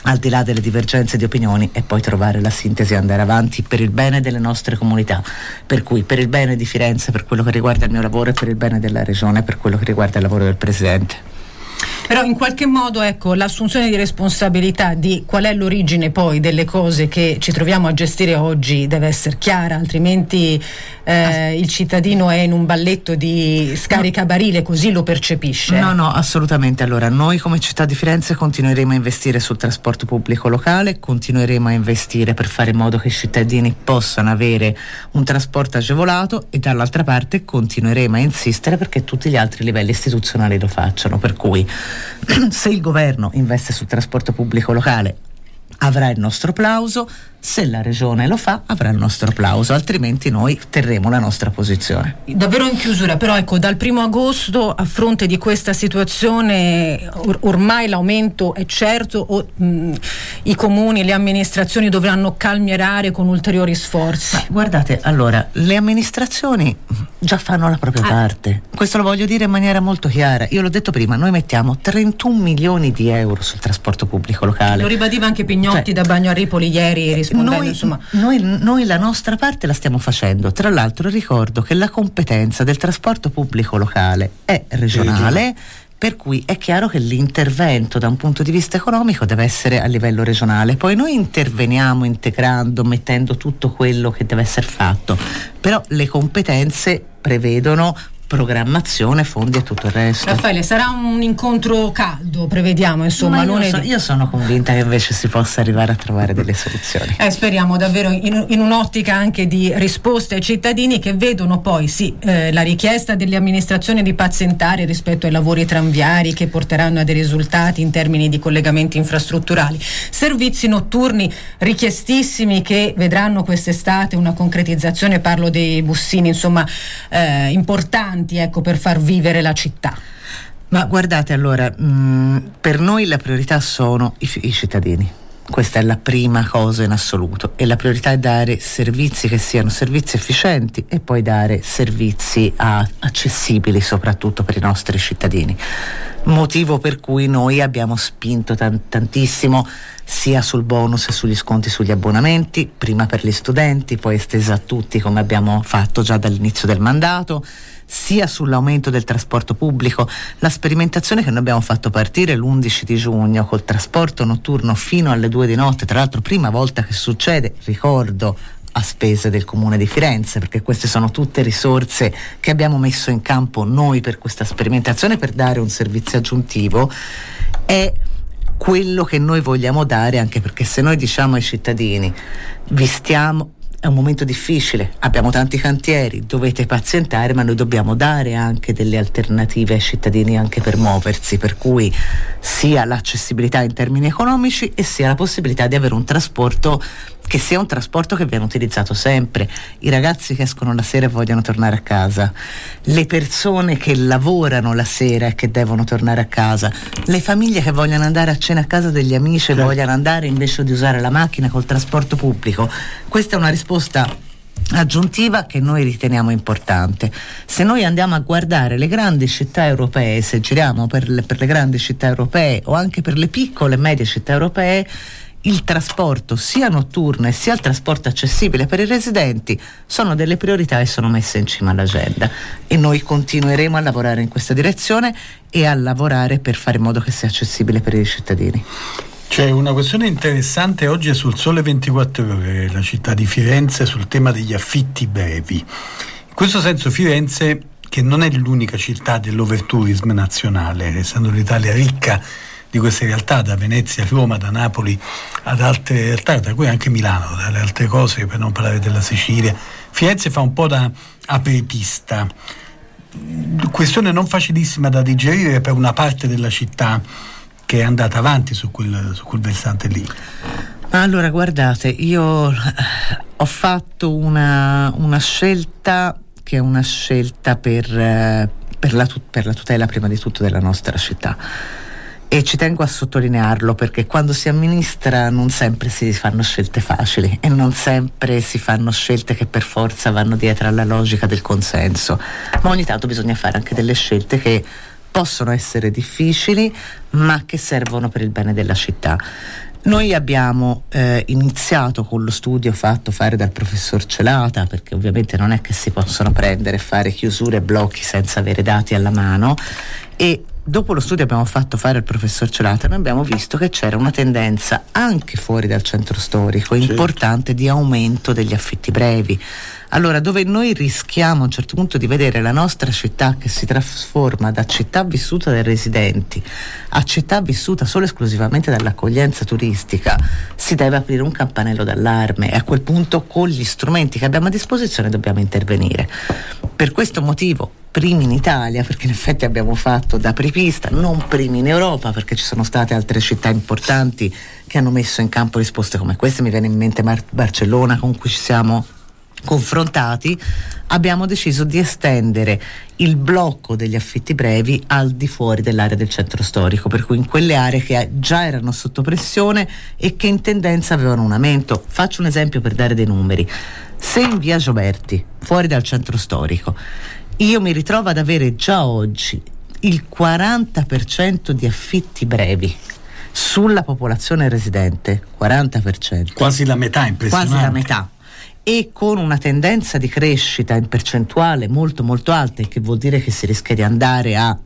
al di là delle divergenze di opinioni, e poi trovare la sintesi e andare avanti per il bene delle nostre comunità, per cui per il bene di Firenze per quello che riguarda il mio lavoro e per il bene della regione per quello che riguarda il lavoro del Presidente. Però in qualche modo, ecco, l'assunzione di responsabilità di qual è l'origine poi delle cose che ci troviamo a gestire oggi deve essere chiara, altrimenti eh, il cittadino è in un balletto di scaricabarile, così lo percepisce. No, no, assolutamente. Allora, noi come città di Firenze continueremo a investire sul trasporto pubblico locale, continueremo a investire per fare in modo che i cittadini possano avere un trasporto agevolato, e dall'altra parte continueremo a insistere perché tutti gli altri livelli istituzionali lo facciano, per cui se il governo investe sul trasporto pubblico locale avrà il nostro plauso, se la regione lo fa avrà il nostro plauso, altrimenti noi terremo la nostra posizione. Davvero in chiusura, però ecco, dal primo agosto, a fronte di questa situazione, or- ormai l'aumento è certo, o mh, i comuni, le amministrazioni dovranno calmierare con ulteriori sforzi? Ma guardate, allora, le amministrazioni già fanno la propria ah. parte, questo lo voglio dire in maniera molto chiara. Io l'ho detto prima, noi mettiamo trentuno milioni di euro sul trasporto pubblico locale. Lo ribadiva anche Pignotti, cioè, da Bagno a Ripoli ieri rispondendo. Noi, insomma. Noi, noi la nostra parte la stiamo facendo. Tra l'altro ricordo che la competenza del trasporto pubblico locale è regionale, per cui è chiaro che l'intervento da un punto di vista economico deve essere a livello regionale. Poi noi interveniamo integrando, mettendo tutto quello che deve essere fatto, però le competenze prevedono programmazione, fondi e tutto il resto. Raffaele, sarà un incontro caldo, prevediamo, insomma. Ma non io, è so, di... io sono convinta che invece si possa arrivare a trovare delle soluzioni. Eh, speriamo davvero in, in un'ottica anche di risposte ai cittadini, che vedono poi sì eh, la richiesta delle amministrazioni di pazientare rispetto ai lavori tranviari che porteranno a dei risultati in termini di collegamenti infrastrutturali, servizi notturni richiestissimi che vedranno quest'estate una concretizzazione, parlo dei bussini, insomma eh, importanti, ecco, per far vivere la città. Ma guardate, allora, mh, per noi la priorità sono i, i cittadini. Questa è la prima cosa in assoluto, e la priorità è dare servizi che siano servizi efficienti e poi dare servizi a, accessibili soprattutto per i nostri cittadini. Motivo per cui noi abbiamo spinto tant- tantissimo sia sul bonus e sugli sconti sugli abbonamenti, prima per gli studenti, poi estesa a tutti come abbiamo fatto già dall'inizio del mandato, sia sull'aumento del trasporto pubblico. La sperimentazione che noi abbiamo fatto partire l'undici di giugno col trasporto notturno fino alle due di notte, tra l'altro prima volta che succede, ricordo, a spese del Comune di Firenze, perché queste sono tutte risorse che abbiamo messo in campo noi per questa sperimentazione, per dare un servizio aggiuntivo. È quello che noi vogliamo dare, anche perché se noi diciamo ai cittadini vi stiamo, è un momento difficile, abbiamo tanti cantieri, dovete pazientare, ma noi dobbiamo dare anche delle alternative ai cittadini anche per muoversi, per cui sia l'accessibilità in termini economici e sia la possibilità di avere un trasporto che sia un trasporto che viene utilizzato sempre. I ragazzi che escono la sera e vogliono tornare a casa, le persone che lavorano la sera e che devono tornare a casa, le famiglie che vogliono andare a cena a casa degli amici e vogliono andare invece di usare la macchina col trasporto pubblico. Questa è una risposta aggiuntiva che noi riteniamo importante. Se noi andiamo a guardare le grandi città europee, se giriamo per le, per le grandi città europee o anche per le piccole e medie città europee, il trasporto sia notturno e sia il trasporto accessibile per i residenti sono delle priorità e sono messe in cima all'agenda, e noi continueremo a lavorare in questa direzione e a lavorare per fare in modo che sia accessibile per i cittadini. C'è una questione interessante oggi sul Sole ventiquattro Ore, la città di Firenze, sul tema degli affitti brevi. In questo senso Firenze, che non è l'unica città dell'overtourism nazionale, essendo l'Italia ricca di queste realtà, da Venezia a Roma, da Napoli ad altre realtà, tra cui anche Milano, dalle altre cose, per non parlare della Sicilia. Firenze fa un po' da apripista, questione non facilissima da digerire per una parte della città che è andata avanti su quel, su quel versante lì. Allora, guardate, io ho fatto una, una scelta che è una scelta per, per, la, per la tutela prima di tutto della nostra città. E ci tengo a sottolinearlo, perché quando si amministra non sempre si fanno scelte facili e non sempre si fanno scelte che per forza vanno dietro alla logica del consenso, ma ogni tanto bisogna fare anche delle scelte che possono essere difficili ma che servono per il bene della città. Noi abbiamo eh, iniziato con lo studio fatto fare dal professor Celata, perché ovviamente non è che si possono prendere e fare chiusure e blocchi senza avere dati alla mano, e dopo lo studio abbiamo fatto fare al professor Celata, noi abbiamo visto che c'era una tendenza anche fuori dal centro storico importante di aumento degli affitti brevi. Allora, dove noi rischiamo a un certo punto di vedere la nostra città che si trasforma da città vissuta dai residenti a città vissuta solo esclusivamente dall'accoglienza turistica, si deve aprire un campanello d'allarme, e a quel punto con gli strumenti che abbiamo a disposizione dobbiamo intervenire. Per questo motivo, primi in Italia, perché in effetti abbiamo fatto da apripista, non primi in Europa, perché ci sono state altre città importanti che hanno messo in campo risposte come queste. Mi viene in mente Mar- Barcellona, con cui ci siamo confrontati. Abbiamo deciso di estendere il blocco degli affitti brevi al di fuori dell'area del centro storico, per cui in quelle aree che già erano sotto pressione e che in tendenza avevano un aumento. Faccio un esempio per dare dei numeri: se in via Gioberti, fuori dal centro storico, io mi ritrovo ad avere già oggi il quaranta per cento di affitti brevi sulla popolazione residente, quaranta per cento, quasi la metà, impressionante. Quasi la metà. E con una tendenza di crescita in percentuale molto molto alta, e che vuol dire che si rischia di andare a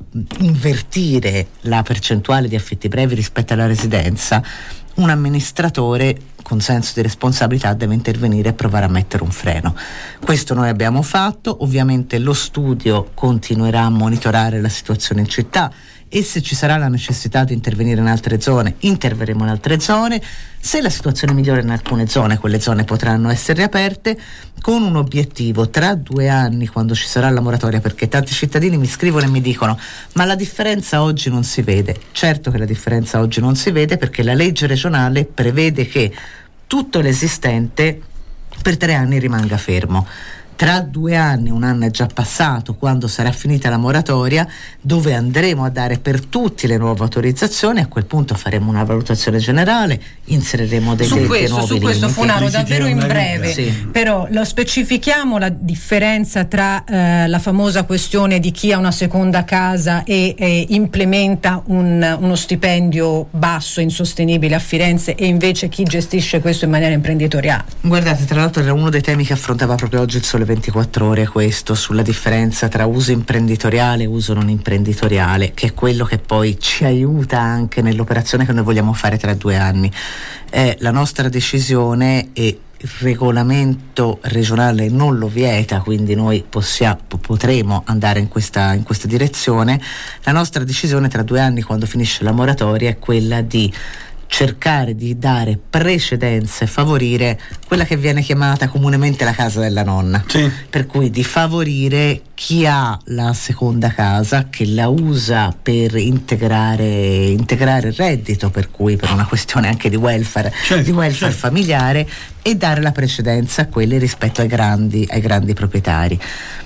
invertire la percentuale di affitti brevi rispetto alla residenza, un amministratore con senso di responsabilità deve intervenire e provare a mettere un freno. Questo noi abbiamo fatto. Ovviamente lo studio continuerà a monitorare la situazione in città, e se ci sarà la necessità di intervenire in altre zone, interverremo in altre zone. Se la situazione migliora in alcune zone, quelle zone potranno essere riaperte, con un obiettivo: tra due anni, quando ci sarà la moratoria, perché tanti cittadini mi scrivono e mi dicono ma la differenza oggi non si vede. Certo che la differenza oggi non si vede, perché la legge regionale prevede che tutto l'esistente per tre anni rimanga fermo. Tra due anni, un anno è già passato, quando sarà finita la moratoria, dove andremo a dare per tutti le nuove autorizzazioni, a quel punto faremo una valutazione generale, inseriremo dei, su dei, questo, dei nuovi su questo limiti. Funaro, davvero in breve, sì. Però lo specifichiamo la differenza tra eh, la famosa questione di chi ha una seconda casa e eh, implementa un, uno stipendio basso, insostenibile a Firenze, e invece chi gestisce questo in maniera imprenditoriale. Guardate, tra l'altro era uno dei temi che affrontava proprio oggi il Sole ventiquattro Ore, questo, sulla differenza tra uso imprenditoriale e uso non imprenditoriale, che è quello che poi ci aiuta anche nell'operazione che noi vogliamo fare tra due anni. Eh, la nostra decisione, e il regolamento regionale non lo vieta, quindi noi possiamo, potremo andare in questa, in questa direzione. La nostra decisione tra due anni, quando finisce la moratoria, è quella di cercare di dare precedenza e favorire quella che viene chiamata comunemente la casa della nonna, sì. Per cui di favorire chi ha la seconda casa, che la usa per integrare integrare il reddito, per cui per una questione anche di welfare, certo, di welfare certo. familiare, e dare la precedenza a quelli rispetto ai grandi, ai grandi proprietari.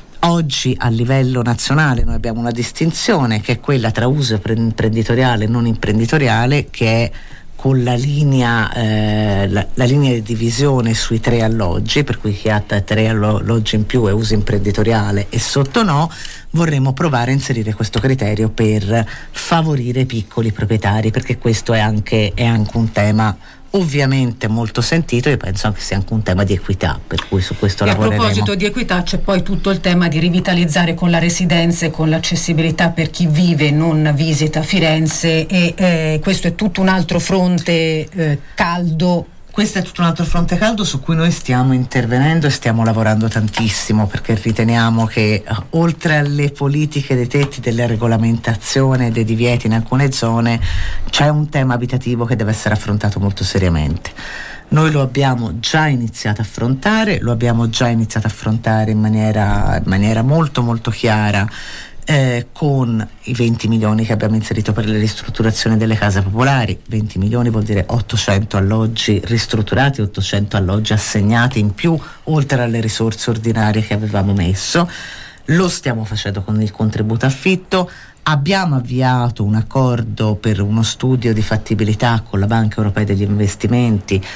Oggi a livello nazionale noi abbiamo una distinzione, che è quella tra uso imprenditoriale e non imprenditoriale, che è con la linea, eh, la, la linea di divisione sui tre alloggi, per cui chi ha tre alloggi in più è uso imprenditoriale e sotto no. Vorremmo provare a inserire questo criterio per favorire i piccoli proprietari, perché questo è anche, è anche un tema ovviamente molto sentito. Io penso anche sia anche un tema di equità, per cui su questo e lavoreremo. A proposito di equità, c'è poi tutto il tema di rivitalizzare con la residenza e con l'accessibilità per chi vive e non visita Firenze, e eh, questo è tutto un altro fronte eh, caldo. Questo è tutto un altro fronte caldo su cui noi stiamo intervenendo e stiamo lavorando tantissimo, perché riteniamo che oltre alle politiche dei tetti, della regolamentazione, dei divieti in alcune zone, c'è un tema abitativo che deve essere affrontato molto seriamente. Noi lo abbiamo già iniziato a affrontare, lo abbiamo già iniziato a affrontare in maniera, in maniera molto molto chiara, Eh, con i venti milioni che abbiamo inserito per le ristrutturazioni delle case popolari. venti milioni vuol dire ottocento alloggi ristrutturati, ottocento alloggi assegnati in più, oltre alle risorse ordinarie che avevamo messo. Lo stiamo facendo con il contributo affitto. Abbiamo avviato un accordo per uno studio di fattibilità con la Banca Europea degli Investimenti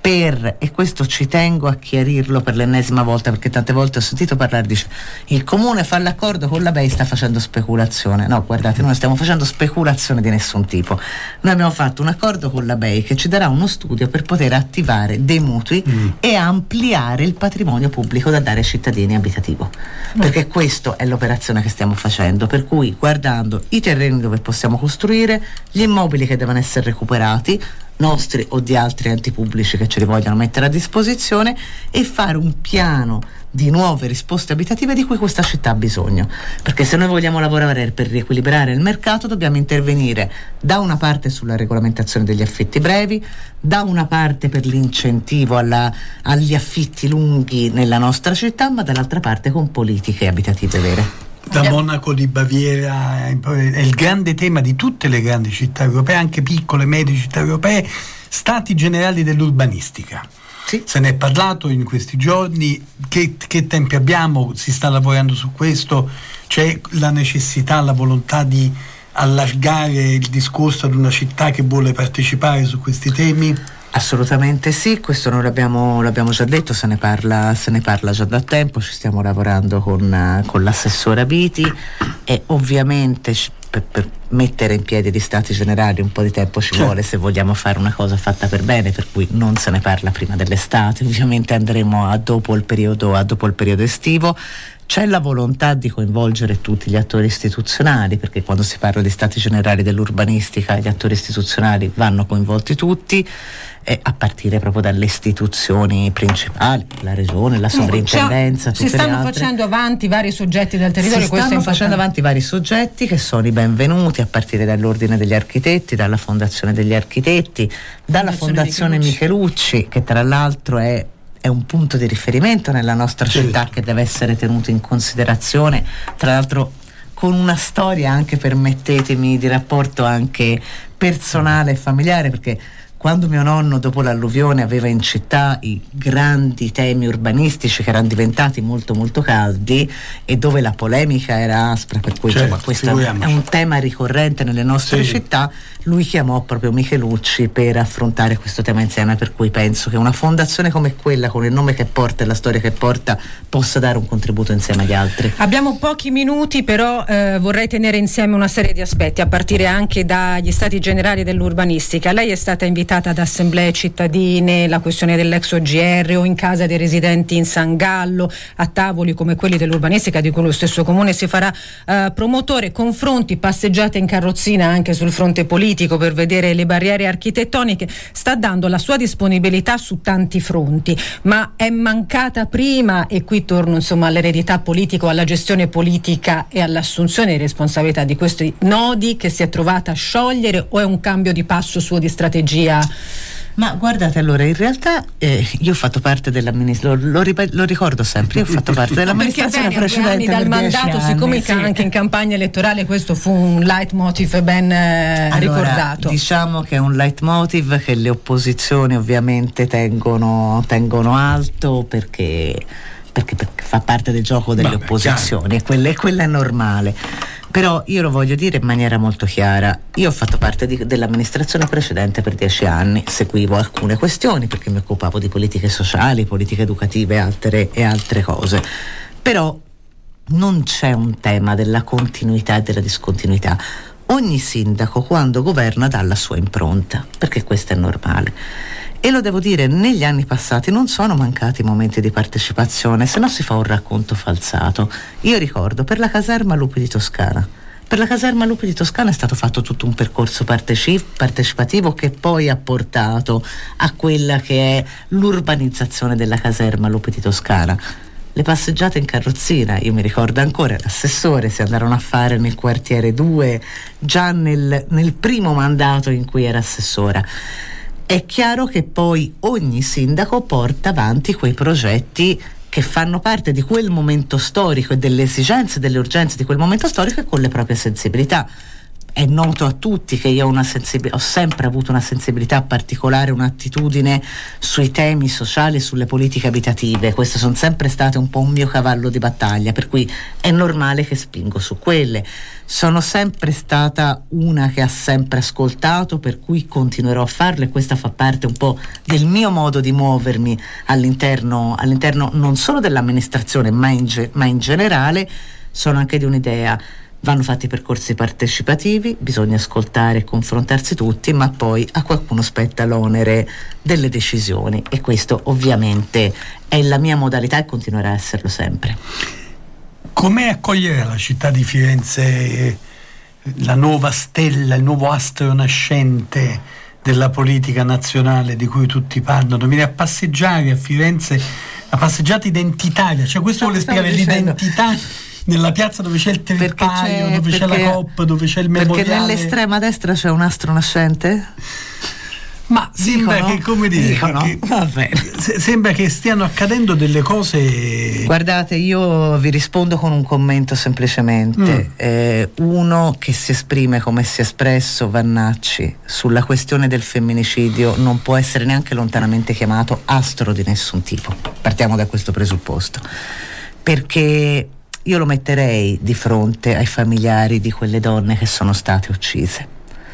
per, e questo ci tengo a chiarirlo per l'ennesima volta, perché tante volte ho sentito parlare, dice il comune fa l'accordo con la B E I, sta facendo speculazione. No, guardate, noi non stiamo facendo speculazione di nessun tipo. Noi abbiamo fatto un accordo con la B E I che ci darà uno studio per poter attivare dei mutui mm. e ampliare il patrimonio pubblico da dare ai cittadini abitativo, mm. perché questa è l'operazione che stiamo facendo, per cui guardando i terreni dove possiamo costruire, gli immobili che devono essere recuperati, nostri o di altri enti pubblici che ce li vogliono mettere a disposizione, e fare un piano di nuove risposte abitative di cui questa città ha bisogno, perché se noi vogliamo lavorare per riequilibrare il mercato dobbiamo intervenire da una parte sulla regolamentazione degli affitti brevi, da una parte per l'incentivo alla, agli affitti lunghi nella nostra città, ma dall'altra parte con politiche abitative vere. Da Monaco di Baviera è il grande tema di tutte le grandi città europee, anche piccole, medie città europee, stati generali dell'urbanistica. Sì. Se ne è parlato in questi giorni, che, che tempi abbiamo? Si sta lavorando su questo? C'è la necessità, la volontà di allargare il discorso ad una città che vuole partecipare su questi temi? Assolutamente sì, questo noi l'abbiamo, l'abbiamo già detto, se ne parla, se ne parla già da tempo, ci stiamo lavorando con, con l'assessore Abiti, e ovviamente per, per mettere in piedi gli stati generali un po' di tempo ci vuole se vogliamo fare una cosa fatta per bene, per cui non se ne parla prima dell'estate, ovviamente andremo a dopo il periodo, a dopo il periodo estivo. C'è la volontà di coinvolgere tutti gli attori istituzionali, perché quando si parla di stati generali dell'urbanistica gli attori istituzionali vanno coinvolti tutti, e a partire proprio dalle istituzioni principali, la regione, la sovrintendenza, tutte si stanno le altre. facendo avanti vari soggetti del territorio. Si stanno facendo avanti vari soggetti che sono i benvenuti, a partire dall'Ordine degli Architetti, dalla Fondazione degli Architetti, dalla Fondazione, Fondazione Michelucci. Michelucci, che tra l'altro è è un punto di riferimento nella nostra certo. città, che deve essere tenuto in considerazione, tra l'altro con una storia anche, permettetemi, di rapporto anche personale e familiare, perché quando mio nonno dopo l'alluvione aveva in città i grandi temi urbanistici che erano diventati molto molto caldi e dove la polemica era aspra, per cui certo, insomma, questo è un tema ricorrente nelle nostre sì. città, lui chiamò proprio Michelucci per affrontare questo tema insieme, per cui penso che una fondazione come quella, con il nome che porta e la storia che porta, possa dare un contributo insieme agli altri. Abbiamo pochi minuti, però eh, vorrei tenere insieme una serie di aspetti, a partire anche dagli stati generali dell'urbanistica. Lei è stata invitata ad assemblee cittadine, la questione dell'ex O G R o in casa dei residenti in San Gallo, a tavoli come quelli dell'urbanistica di cui lo stesso comune si farà eh, promotore, confronti, passeggiate in carrozzina anche sul fronte politico per vedere le barriere architettoniche. Sta dando la sua disponibilità su tanti fronti, ma è mancata prima, e qui torno insomma all'eredità politica, alla gestione politica e all'assunzione di responsabilità di questi nodi, che si è trovata a sciogliere, o è un cambio di passo suo di strategia? Ma guardate, allora in realtà eh, io ho fatto parte dell'amministrazione, lo, lo, ripet- lo ricordo sempre, io ho fatto parte dell'amministrazione precedente dal mandato, anni, siccome sì. anche in campagna elettorale questo fu un leitmotiv ben eh, allora, ricordato. Diciamo che è un leitmotiv che le opposizioni ovviamente tengono, tengono alto, perché, perché, perché fa parte del gioco delle Vabbè, opposizioni, e quella, e quella è normale. Però io lo voglio dire in maniera molto chiara, io ho fatto parte di, dell'amministrazione precedente per dieci anni, seguivo alcune questioni perché mi occupavo di politiche sociali, politiche educative e altre, e altre cose, però non c'è un tema della continuità e della discontinuità. Ogni sindaco quando governa dà la sua impronta, perché questo è normale. E lo devo dire, negli anni passati non sono mancati momenti di partecipazione, se no si fa un racconto falsato. Io ricordo per la caserma Lupi di Toscana. Per la caserma Lupi di Toscana è stato fatto tutto un percorso parteci- partecipativo che poi ha portato a quella che è l'urbanizzazione della caserma Lupi di Toscana. Le passeggiate in carrozzina, io mi ricordo ancora, l'assessore si andarono a fare nel quartiere due, già nel, nel primo mandato in cui era assessora. È chiaro che poi ogni sindaco porta avanti quei progetti che fanno parte di quel momento storico e delle esigenze, delle urgenze di quel momento storico, e con le proprie sensibilità. è noto a tutti che io ho, una sensibil- ho sempre avuto una sensibilità particolare, un'attitudine sui temi sociali e sulle politiche abitative. Queste sono sempre state un po' un mio cavallo di battaglia, per cui è normale che spingo su quelle. Sono sempre stata una che ha sempre ascoltato, per cui continuerò a farlo, e questa fa parte un po' del mio modo di muovermi all'interno, all'interno non solo dell'amministrazione ma in, ge- ma in generale. Sono anche di un'idea: vanno fatti percorsi partecipativi, bisogna ascoltare e confrontarsi tutti, ma poi a qualcuno spetta l'onere delle decisioni, e questo ovviamente è la mia modalità e continuerà a esserlo sempre. Come accogliere la città di Firenze, la nuova stella, il nuovo astro nascente della politica nazionale di cui tutti parlano? Viene a passeggiare a Firenze, la passeggiata identitaria, cioè questo vuole spiegare l'identità nella piazza dove c'è il Tripaio, dove c'è la Coop, dove c'è il memoriale. Perché nell'estrema destra c'è un astro nascente? Ma sembra dicono, che, come dire, dicono, che, va bene. sembra che stiano accadendo delle cose. Guardate, io vi rispondo con un commento semplicemente. Mm. Eh, uno che si esprime come si è espresso Vannacci sulla questione del femminicidio non può essere neanche lontanamente chiamato astro di nessun tipo. Partiamo da questo presupposto, perché io lo metterei di fronte ai familiari di quelle donne che sono state uccise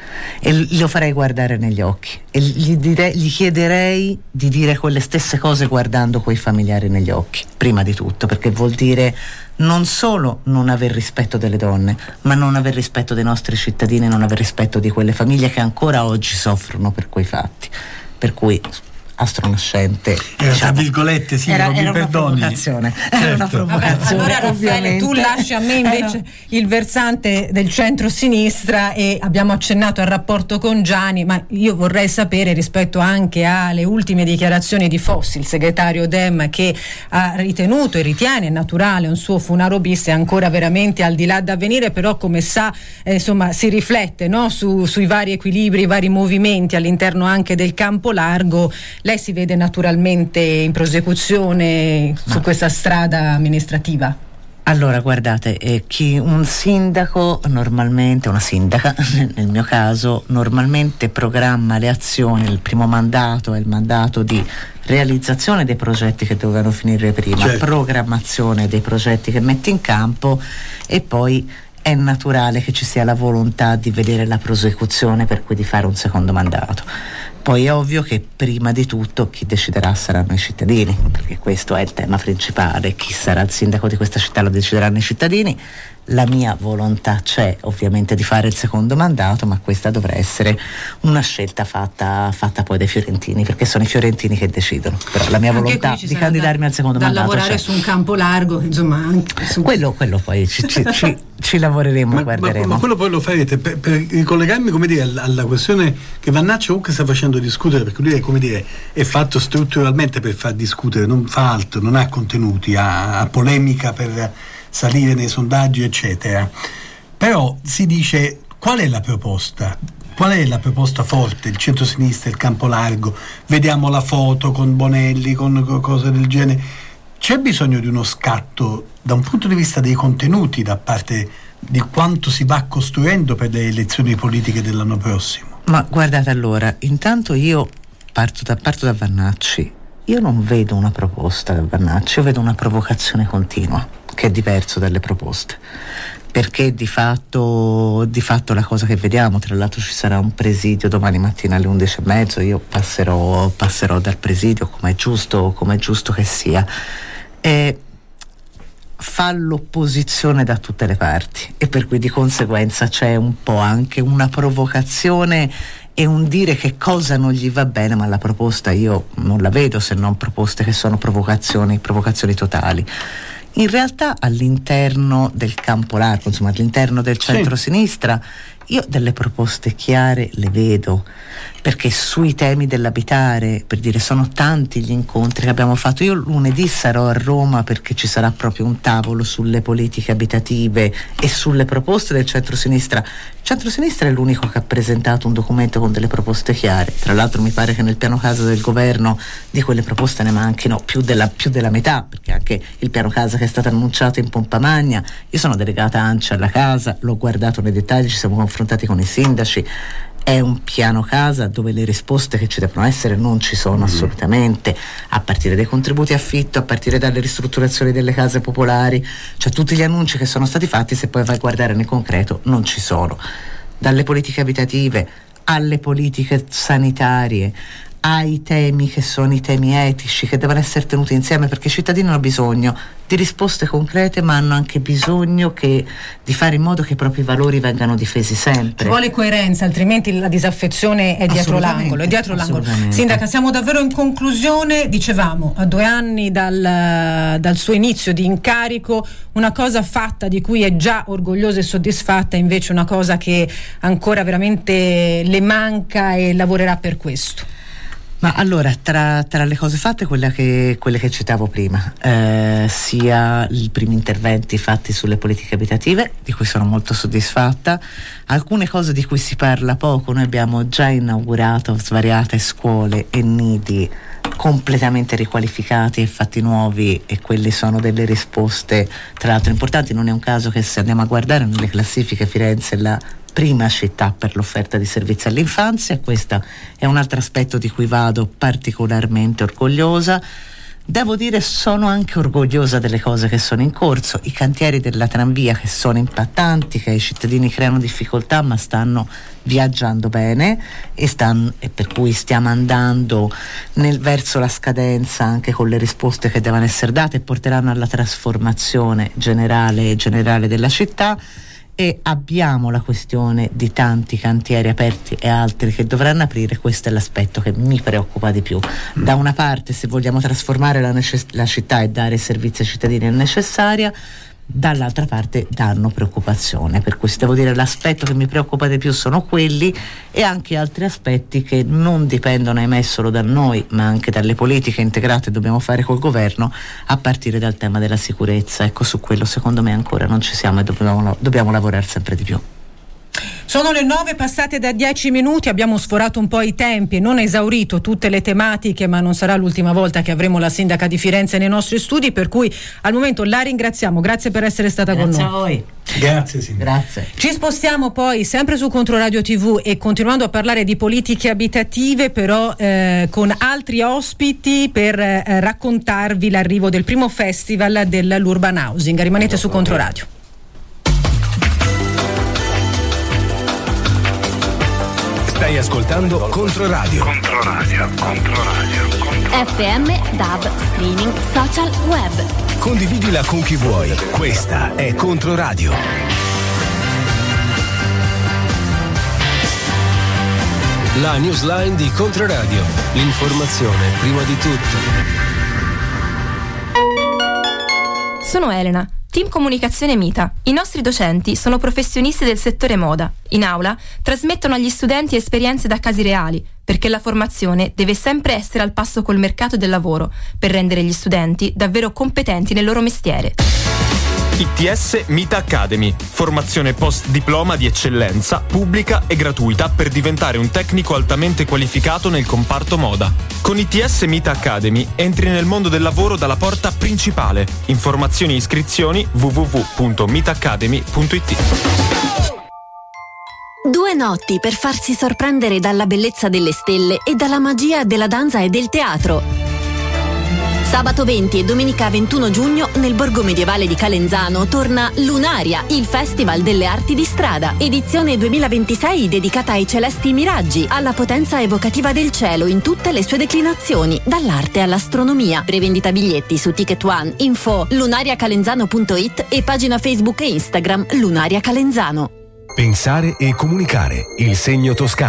e lo farei guardare negli occhi e gli, direi, gli chiederei di dire quelle stesse cose guardando quei familiari negli occhi, prima di tutto, perché vuol dire non solo non aver rispetto delle donne, ma non aver rispetto dei nostri cittadini, non aver rispetto di quelle famiglie che ancora oggi soffrono per quei fatti. Per cui astronascente, era, diciamo, tra virgolette, sì, era, non era mi perdoni. Una provocazione, certo. Era una provocazione. Vabbè, allora Raffaele, tu lasci a me invece era... il versante del centro-sinistra, e abbiamo accennato al rapporto con Gianni, ma io vorrei sapere, rispetto anche alle ultime dichiarazioni di Fossi, il segretario Dem, che ha ritenuto e ritiene naturale un suo funaro bis, è ancora veramente al di là da venire, però come sa eh, insomma si riflette, no, su, sui vari equilibri, i vari movimenti all'interno anche del campo largo. Lei si vede naturalmente in prosecuzione su questa strada amministrativa? Allora, guardate, eh, chi un sindaco normalmente, una sindaca nel mio caso, normalmente programma le azioni. Il primo mandato è il mandato di realizzazione dei progetti che dovevano finire prima, certo. Programmazione dei progetti che metti in campo, e poi è naturale che ci sia la volontà di vedere la prosecuzione, per cui di fare un secondo mandato. Poi è ovvio che prima di tutto chi deciderà saranno i cittadini, perché questo è il tema principale. Chi sarà il sindaco di questa città lo decideranno i cittadini. La mia volontà c'è ovviamente di fare il secondo mandato, ma questa dovrà essere una scelta fatta, fatta poi dai fiorentini, perché sono i fiorentini che decidono. Però la mia anche volontà di candidarmi da, al secondo da mandato lavorare c'è. Su un campo largo, insomma, anche su... quello, quello poi ci, ci, ci, ci lavoreremo, ma, guarderemo. Ma, ma quello poi lo farete per, per ricollegarmi, come dire, alla, alla questione che Vannacci comunque sta facendo discutere, perché lui è, come dire, è fatto strutturalmente per far discutere, non fa altro, non ha contenuti, ha, ha polemica per salire nei sondaggi, eccetera. Però si dice: qual è la proposta? Qual è la proposta forte? Il centro-sinistra, il campo largo, vediamo la foto con Bonelli, con cose del genere. C'è bisogno di uno scatto da un punto di vista dei contenuti, da parte di quanto si va costruendo per le elezioni politiche dell'anno prossimo? Ma guardate, allora, intanto io parto da, parto da Vannacci. Io non vedo una proposta da Vannacci, io vedo una provocazione continua, che è diverso dalle proposte, perché di fatto, di fatto la cosa che vediamo, tra l'altro ci sarà un presidio domani mattina alle undici e mezzo, io passerò, passerò dal presidio come è giusto, come è giusto che sia, e fa l'opposizione da tutte le parti, e per cui di conseguenza c'è un po' anche una provocazione e un dire che cosa non gli va bene, ma la proposta io non la vedo, se non proposte che sono provocazioni, provocazioni totali. In realtà all'interno del campo largo, insomma all'interno del centro-sinistra, io delle proposte chiare le vedo, perché sui temi dell'abitare, per dire, sono tanti gli incontri che abbiamo fatto. Io lunedì sarò a Roma perché ci sarà proprio un tavolo sulle politiche abitative e sulle proposte del centro-sinistra. Il centro-sinistra è l'unico che ha presentato un documento con delle proposte chiare. Tra l'altro mi pare che nel piano casa del governo di quelle proposte ne manchino più della, più della metà, perché anche il piano casa che è stato annunciato in pompa magna, io sono delegata ANCI alla casa, l'ho guardato nei dettagli, ci siamo confrontati con i sindaci. È un piano casa dove le risposte che ci devono essere non ci sono assolutamente, a partire dai contributi affitto, a partire dalle ristrutturazioni delle case popolari, cioè tutti gli annunci che sono stati fatti, se poi vai a guardare nel concreto non ci sono. Dalle politiche abitative alle politiche sanitarie, ai temi che sono i temi etici che devono essere tenuti insieme, perché i cittadini hanno bisogno di risposte concrete, ma hanno anche bisogno che, di fare in modo che i propri valori vengano difesi sempre. Ci vuole coerenza, altrimenti la disaffezione è dietro l'angolo, è dietro l'angolo. Sindaca, siamo davvero in conclusione. Dicevamo, a due anni dal, dal suo inizio di incarico, una cosa fatta di cui è già orgogliosa e soddisfatta, invece una cosa che ancora veramente le manca e lavorerà per questo. Ma allora, tra, tra le cose fatte, quella che, quelle che citavo prima, eh, sia i primi interventi fatti sulle politiche abitative, di cui sono molto soddisfatta, alcune cose di cui si parla poco. Noi abbiamo già inaugurato svariate scuole e nidi completamente riqualificati e fatti nuovi, e quelle sono delle risposte tra l'altro importanti. Non è un caso che, se andiamo a guardare nelle classifiche, Firenze è la prima città per l'offerta di servizi all'infanzia. Questo è un altro aspetto di cui vado particolarmente orgogliosa. Devo dire, sono anche orgogliosa delle cose che sono in corso, i cantieri della tranvia, che sono impattanti, che ai cittadini creano difficoltà, ma stanno viaggiando bene e, stanno, e per cui stiamo andando nel, verso la scadenza, anche con le risposte che devono essere date, e porteranno alla trasformazione generale generale della città. E abbiamo la questione di tanti cantieri aperti e altri che dovranno aprire. Questo è l'aspetto che mi preoccupa di più. Da una parte, se vogliamo trasformare la, necess- la città e dare i servizi ai cittadini è necessaria, dall'altra parte danno preoccupazione. Per cui, devo dire, l'aspetto che mi preoccupa di più sono quelli, e anche altri aspetti che non dipendono ahimè solo da noi, ma anche dalle politiche integrate che dobbiamo fare col governo, a partire dal tema della sicurezza. Ecco, su quello secondo me ancora non ci siamo e dobbiamo, dobbiamo lavorare sempre di più. Sono le nove passate da dieci minuti, abbiamo sforato un po' i tempi e non esaurito tutte le tematiche, ma non sarà l'ultima volta che avremo la sindaca di Firenze nei nostri studi, per cui al momento la ringraziamo, grazie per essere stata grazie con noi. Grazie a voi. Grazie, sindaca. Grazie. Ci spostiamo poi sempre su Controradio tivù e continuando a parlare di politiche abitative, però eh, con altri ospiti per eh, raccontarvi l'arrivo del primo festival dell'Urban Housing. Rimanete su Controradio. Stai ascoltando Controradio. Controradio, Controradio, Controradio. F M, D A B, streaming, social, web. Condividila con chi vuoi. Questa è Controradio. La newsline di Controradio. L'informazione prima di tutto. Sono Elena, Team Comunicazione Mita. I nostri docenti sono professionisti del settore moda. In aula trasmettono agli studenti esperienze da casi reali, perché la formazione deve sempre essere al passo col mercato del lavoro, per rendere gli studenti davvero competenti nel loro mestiere. I T S Mita Academy, formazione post diploma di eccellenza, pubblica e gratuita per diventare un tecnico altamente qualificato nel comparto moda. Con I T S Mita Academy entri nel mondo del lavoro dalla porta principale. Informazioni e iscrizioni w w w punto mita academy punto i t. Due notti per farsi sorprendere dalla bellezza delle stelle e dalla magia della danza e del teatro. Sabato venti e domenica ventuno giugno nel borgo medievale di Calenzano torna Lunaria, il festival delle arti di strada. Edizione duemilaventisei dedicata ai celesti miraggi, alla potenza evocativa del cielo in tutte le sue declinazioni, dall'arte all'astronomia. Prevendita biglietti su Ticket One, info lunaria calenzano punto it e pagina Facebook e Instagram Lunaria Calenzano. Pensare e comunicare, il segno toscano.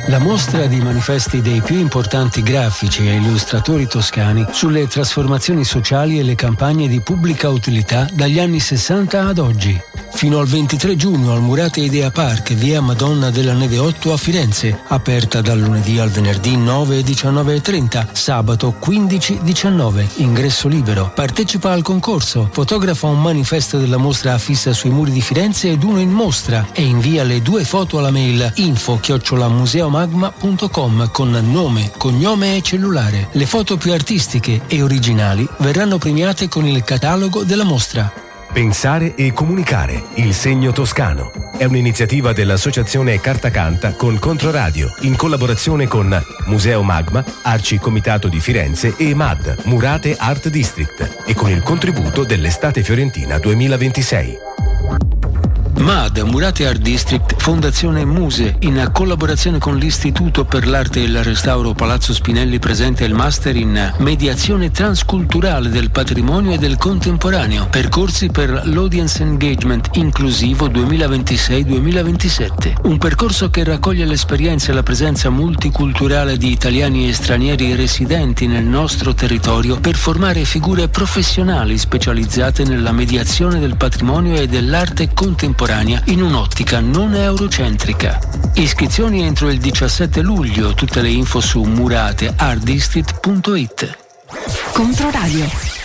La mostra di manifesti dei più importanti grafici e illustratori toscani sulle trasformazioni sociali e le campagne di pubblica utilità dagli anni sessanta ad oggi. Fino al ventitré giugno al Murate Idea Park, via Madonna della Neve otto a Firenze, aperta dal lunedì al venerdì nove e diciannove e trenta, sabato quindici diciannove, ingresso libero. Partecipa al concorso, fotografa un manifesto della mostra affissa sui muri di Firenze ed uno in mostra e invia le due foto alla mail info chiocciola museomagma punto com con nome, cognome e cellulare. Le foto più artistiche e originali verranno premiate con il catalogo della mostra. Pensare e comunicare, il segno toscano. È un'iniziativa dell'Associazione Carta Canta con Controradio, in collaborazione con Museo Magma, Arci Comitato di Firenze e M A D, Murate Art District, e con il contributo dell'Estate Fiorentina duemilaventisei. M A D, Murate Art District, Fondazione Muse, in collaborazione con l'Istituto per l'Arte e il Restauro Palazzo Spinelli, presenta il Master in Mediazione Transculturale del Patrimonio e del Contemporaneo, percorsi per l'Audience Engagement Inclusivo duemilaventisei duemilaventisette. Un percorso che raccoglie l'esperienza e la presenza multiculturale di italiani e stranieri residenti nel nostro territorio per formare figure professionali specializzate nella mediazione del patrimonio e dell'arte contemporanea in un'ottica non eurocentrica. Iscrizioni entro il diciassette luglio, tutte le info su murate art district punto it. Controradio.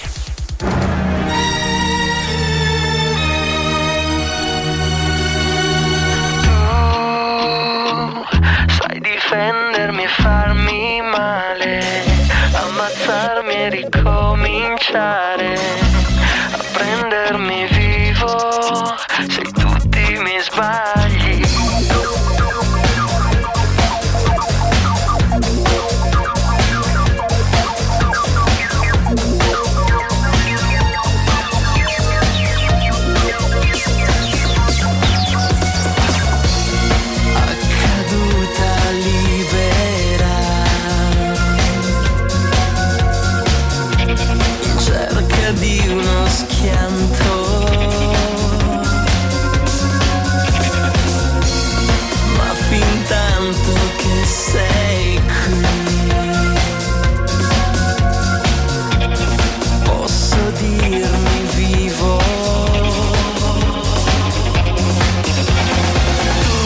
Sai difendermi e farmi male, ammazzarmi e ricominciare, a prendermi vivo, sei tutti i miei sbagli. Di uno schianto, ma fin tanto che sei qui, posso dirmi vivo. Tu,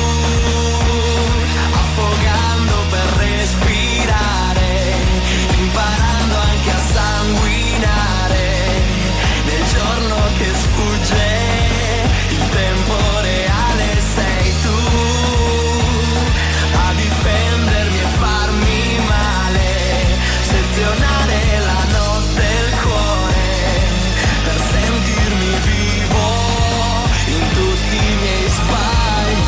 affogando per respirare, imparando anche a sanguinare, che sfugge il tempo reale, sei tu a difendermi e farmi male, sezionare la notte e il cuore per sentirmi vivo in tutti i miei sbagli.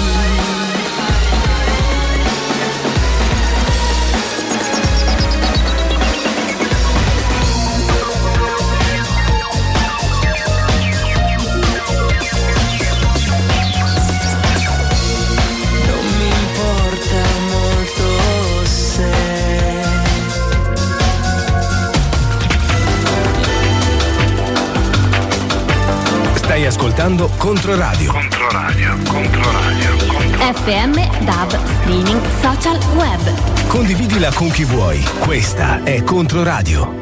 Stai ascoltando Controradio. Controradio, Controradio, Controradio. F M, D A B, streaming, social, web. Condividila con chi vuoi. Questa è Controradio.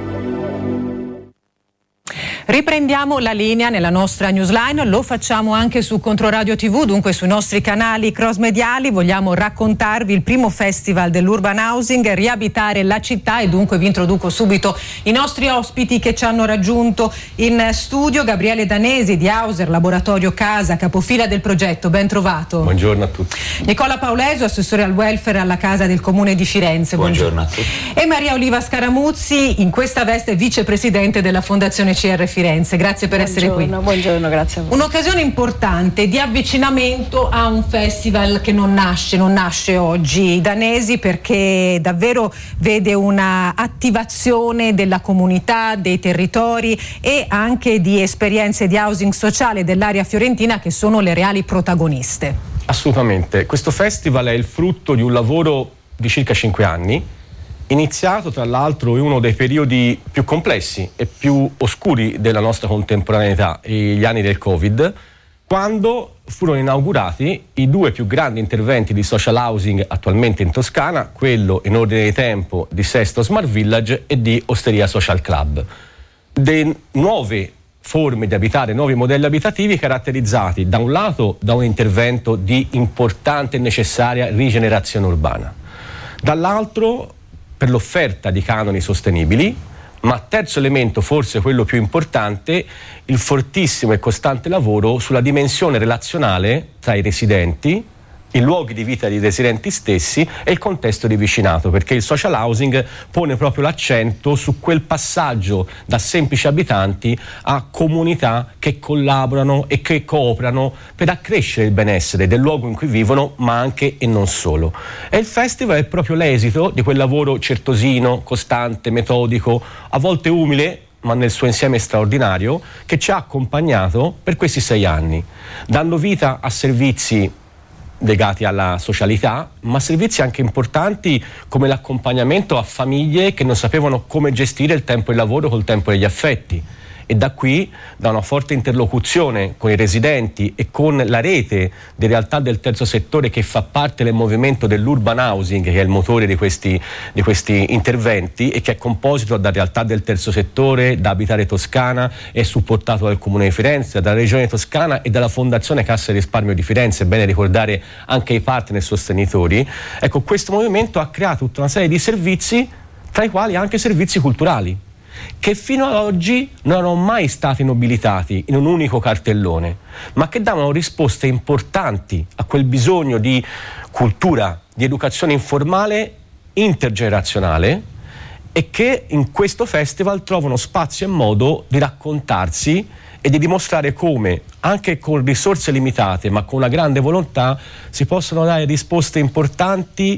Riprendiamo la linea nella nostra newsline, lo facciamo anche su Controradio tivù, dunque sui nostri canali cross mediali. Vogliamo raccontarvi il primo festival dell'urban housing, riabitare la città, e dunque vi introduco subito i nostri ospiti che ci hanno raggiunto in studio. Gabriele Danesi di Hauser Laboratorio Casa, capofila del progetto, ben trovato. Buongiorno a tutti. Nicola Paolesio, assessore al welfare alla Casa del Comune di Firenze. Buongiorno, buongiorno a tutti. E Maria Oliva Scaramuzzi, in questa veste vicepresidente della Fondazione C R Firenze. Grazie per buongiorno, essere qui. Buongiorno, grazie a voi. Un'occasione importante di avvicinamento a un festival che non nasce, non nasce oggi, Danesi, perché davvero vede una attivazione della comunità, dei territori e anche di esperienze di housing sociale dell'area fiorentina che sono le reali protagoniste. Assolutamente. Questo festival è il frutto di un lavoro di circa cinque anni, iniziato tra l'altro in uno dei periodi più complessi e più oscuri della nostra contemporaneità, gli anni del Covid, quando furono inaugurati i due più grandi interventi di social housing attualmente in Toscana, quello in ordine di tempo di Sesto Smart Village e di Osteria Social Club. De nuove forme di abitare, nuovi modelli abitativi caratterizzati da un lato da un intervento di importante e necessaria rigenerazione urbana, dall'altro per l'offerta di canoni sostenibili, ma terzo elemento, forse quello più importante, il fortissimo e costante lavoro sulla dimensione relazionale tra i residenti, i luoghi di vita dei residenti stessi e il contesto di vicinato, perché il social housing pone proprio l'accento su quel passaggio da semplici abitanti a comunità che collaborano e che cooperano per accrescere il benessere del luogo in cui vivono, ma anche e non solo. E il festival è proprio l'esito di quel lavoro certosino, costante, metodico, a volte umile, ma nel suo insieme straordinario, che ci ha accompagnato per questi sei anni, dando vita a servizi legati alla socialità, ma servizi anche importanti come l'accompagnamento a famiglie che non sapevano come gestire il tempo del lavoro col tempo degli affetti. E da qui, da una forte interlocuzione con i residenti e con la rete di realtà del terzo settore che fa parte del movimento dell'urban housing, che è il motore di questi, di questi interventi e che è composito da realtà del terzo settore, da Abitare Toscana, è supportato dal Comune di Firenze, dalla Regione Toscana e dalla Fondazione Cassa di Risparmio di Firenze, è bene ricordare anche i partner sostenitori. Ecco, questo movimento ha creato tutta una serie di servizi, tra i quali anche servizi culturali, che fino ad oggi non erano mai stati nobilitati in un unico cartellone, ma che davano risposte importanti a quel bisogno di cultura, di educazione informale intergenerazionale, e che in questo festival trovano spazio e modo di raccontarsi e di dimostrare come, anche con risorse limitate ma con una grande volontà, si possono dare risposte importanti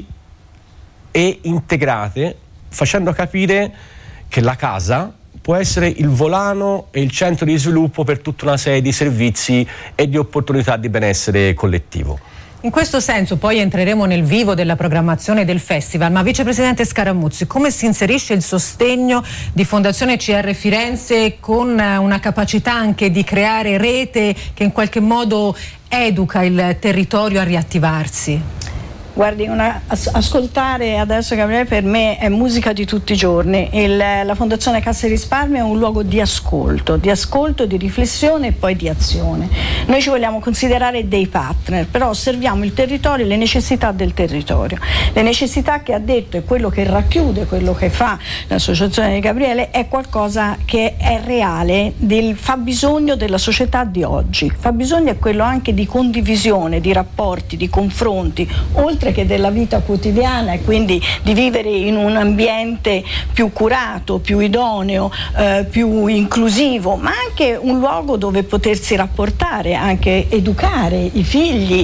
e integrate, facendo capire che la casa può essere il volano e il centro di sviluppo per tutta una serie di servizi e di opportunità di benessere collettivo. In questo senso poi entreremo nel vivo della programmazione del festival, ma Vicepresidente Scaramuzzi, come si inserisce il sostegno di Fondazione C R Firenze con una capacità anche di creare rete che in qualche modo educa il territorio a riattivarsi? Guardi, una, as, ascoltare adesso Gabriele per me è musica di tutti i giorni. Il, la Fondazione Cassa di Risparmio è un luogo di ascolto, di ascolto, di riflessione e poi di azione. Noi ci vogliamo considerare dei partner, però osserviamo il territorio e le necessità del territorio. Le necessità che ha detto e quello che racchiude, quello che fa l'associazione di Gabriele è qualcosa che è reale, del fabbisogno della società di oggi. Fabbisogno è quello anche di condivisione, di rapporti, di confronti, oltre che della vita quotidiana, e quindi di vivere in un ambiente più curato, più idoneo, eh, più inclusivo, ma anche un luogo dove potersi rapportare, anche educare i figli,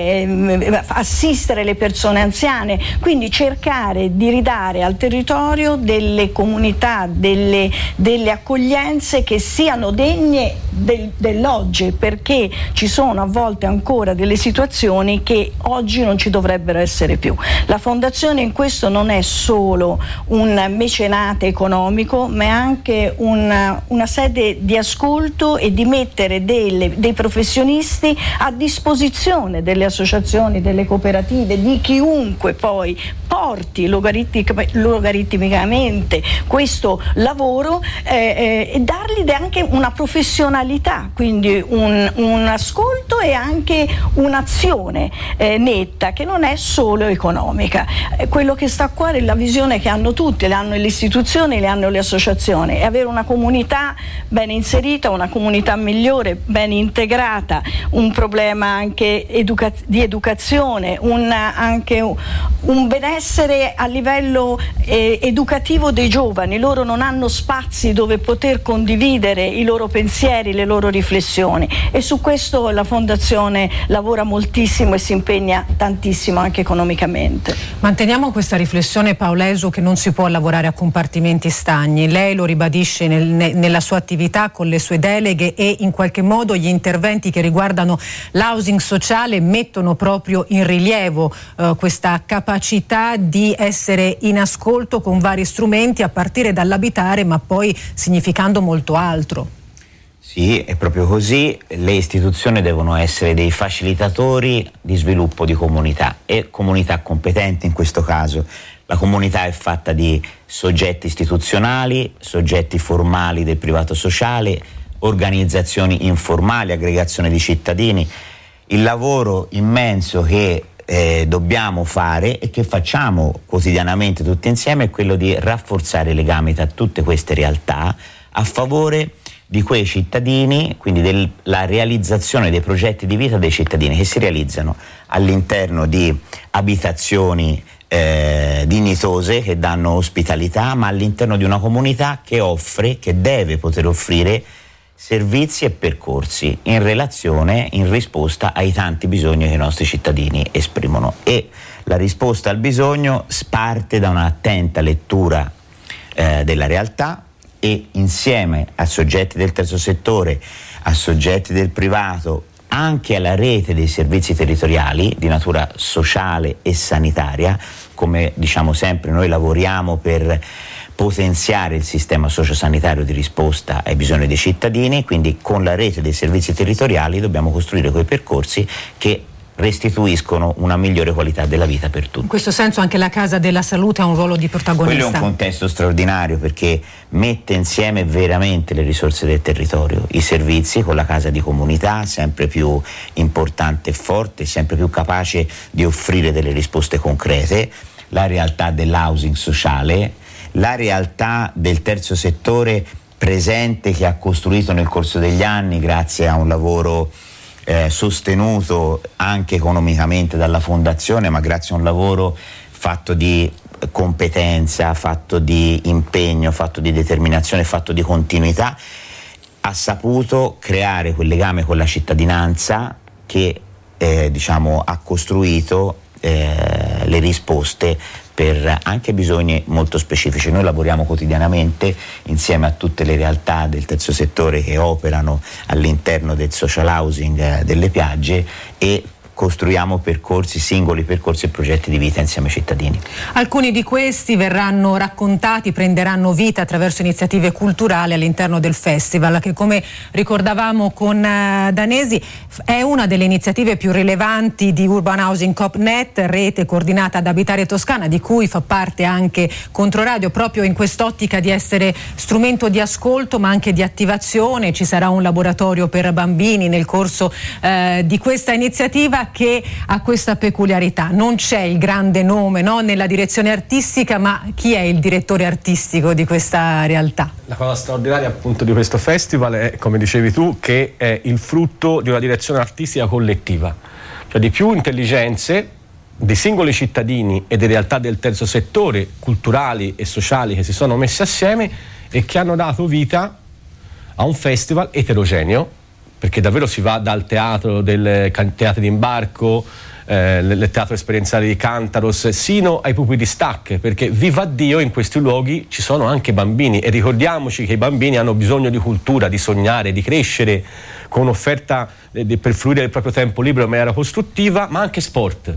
eh, assistere le persone anziane, quindi cercare di ridare al territorio delle comunità, delle, delle accoglienze che siano degne del, dell'oggi, perché ci sono a volte ancora delle situazioni che oggi non ci dovrebbero essere più. La Fondazione in questo non è solo un mecenate economico, ma è anche una, una sede di ascolto e di mettere delle, dei professionisti a disposizione delle associazioni, delle cooperative, di chiunque poi porti logaritmic, logaritmicamente questo lavoro, eh, eh, e dargli anche una professionalità, quindi un, un ascolto e anche un'azione eh, netta, che non è solo economica. Eh, quello che sta a cuore è la visione che hanno tutte, le hanno le istituzioni, le hanno le associazioni, e avere una comunità ben inserita, una comunità migliore, ben integrata, un problema anche educa- di educazione, un, anche un, un benessere a livello eh, educativo dei giovani. Loro non hanno spazi dove poter condividere i loro pensieri, le loro riflessioni, e su questo la Fondazione lavora moltissimo e si impegna tantissimo anche economicamente. Manteniamo questa riflessione, Paolesu, che non si può lavorare a compartimenti stagni. Lei lo ribadisce nel, ne, nella sua attività con le sue deleghe, e in qualche modo gli interventi che riguardano l'housing sociale mettono proprio in rilievo eh, questa capacità di essere in ascolto con vari strumenti, a partire dall'abitare, ma poi significando molto altro. Sì, è proprio così. Le istituzioni devono essere dei facilitatori di sviluppo di comunità e comunità competenti in questo caso. La comunità è fatta di soggetti istituzionali, soggetti formali del privato sociale, organizzazioni informali, aggregazione di cittadini. Il lavoro immenso che eh, dobbiamo fare e che facciamo quotidianamente tutti insieme è quello di rafforzare i legami tra tutte queste realtà a favore di quei cittadini, quindi della realizzazione dei progetti di vita dei cittadini che si realizzano all'interno di abitazioni eh, dignitose che danno ospitalità, ma all'interno di una comunità che offre, che deve poter offrire servizi e percorsi in relazione, in risposta ai tanti bisogni che i nostri cittadini esprimono. E la risposta al bisogno parte da un'attenta lettura eh, della realtà, e insieme a soggetti del terzo settore, a soggetti del privato, anche alla rete dei servizi territoriali di natura sociale e sanitaria, come diciamo sempre noi lavoriamo per potenziare il sistema sociosanitario di risposta ai bisogni dei cittadini, quindi con la rete dei servizi territoriali dobbiamo costruire quei percorsi che restituiscono una migliore qualità della vita per tutti. In questo senso anche la Casa della Salute ha un ruolo di protagonista. Quello è un contesto straordinario perché mette insieme veramente le risorse del territorio, i servizi con la casa di comunità sempre più importante e forte, sempre più capace di offrire delle risposte concrete, la realtà dell'housing sociale, la realtà del terzo settore presente che ha costruito nel corso degli anni grazie a un lavoro Eh, sostenuto anche economicamente dalla fondazione, ma grazie a un lavoro fatto di competenza, fatto di impegno, fatto di determinazione, fatto di continuità, ha saputo creare quel legame con la cittadinanza che eh, diciamo ha costruito eh, le risposte per anche bisogni molto specifici. Noi lavoriamo quotidianamente insieme a tutte le realtà del terzo settore che operano all'interno del social housing eh, delle Piagge e costruiamo percorsi, singoli percorsi e progetti di vita insieme ai cittadini. Alcuni di questi verranno raccontati, prenderanno vita attraverso iniziative culturali all'interno del festival, che come ricordavamo con uh, Danesi è una delle iniziative più rilevanti di Urban Housing CoopNet, rete coordinata ad Abitare Toscana, di cui fa parte anche Controradio, proprio in quest'ottica di essere strumento di ascolto ma anche di attivazione. Ci sarà un laboratorio per bambini nel corso uh, di questa iniziativa, che ha questa peculiarità: non c'è il grande nome, no, nella direzione artistica, ma chi è il direttore artistico di questa realtà? La cosa straordinaria appunto di questo festival è, come dicevi tu, che è il frutto di una direzione artistica collettiva, cioè di più intelligenze di singoli cittadini e di realtà del terzo settore, culturali e sociali, che si sono messi assieme e che hanno dato vita a un festival eterogeneo, perché davvero si va dal teatro del teatro d'imbarco, eh, il teatro esperienziale di Cantaros, sino ai pupi di Stac, perché viva Dio in questi luoghi ci sono anche bambini, e ricordiamoci che i bambini hanno bisogno di cultura, di sognare, di crescere con un'offerta eh, per fruire del proprio tempo libero in maniera costruttiva, ma anche sport.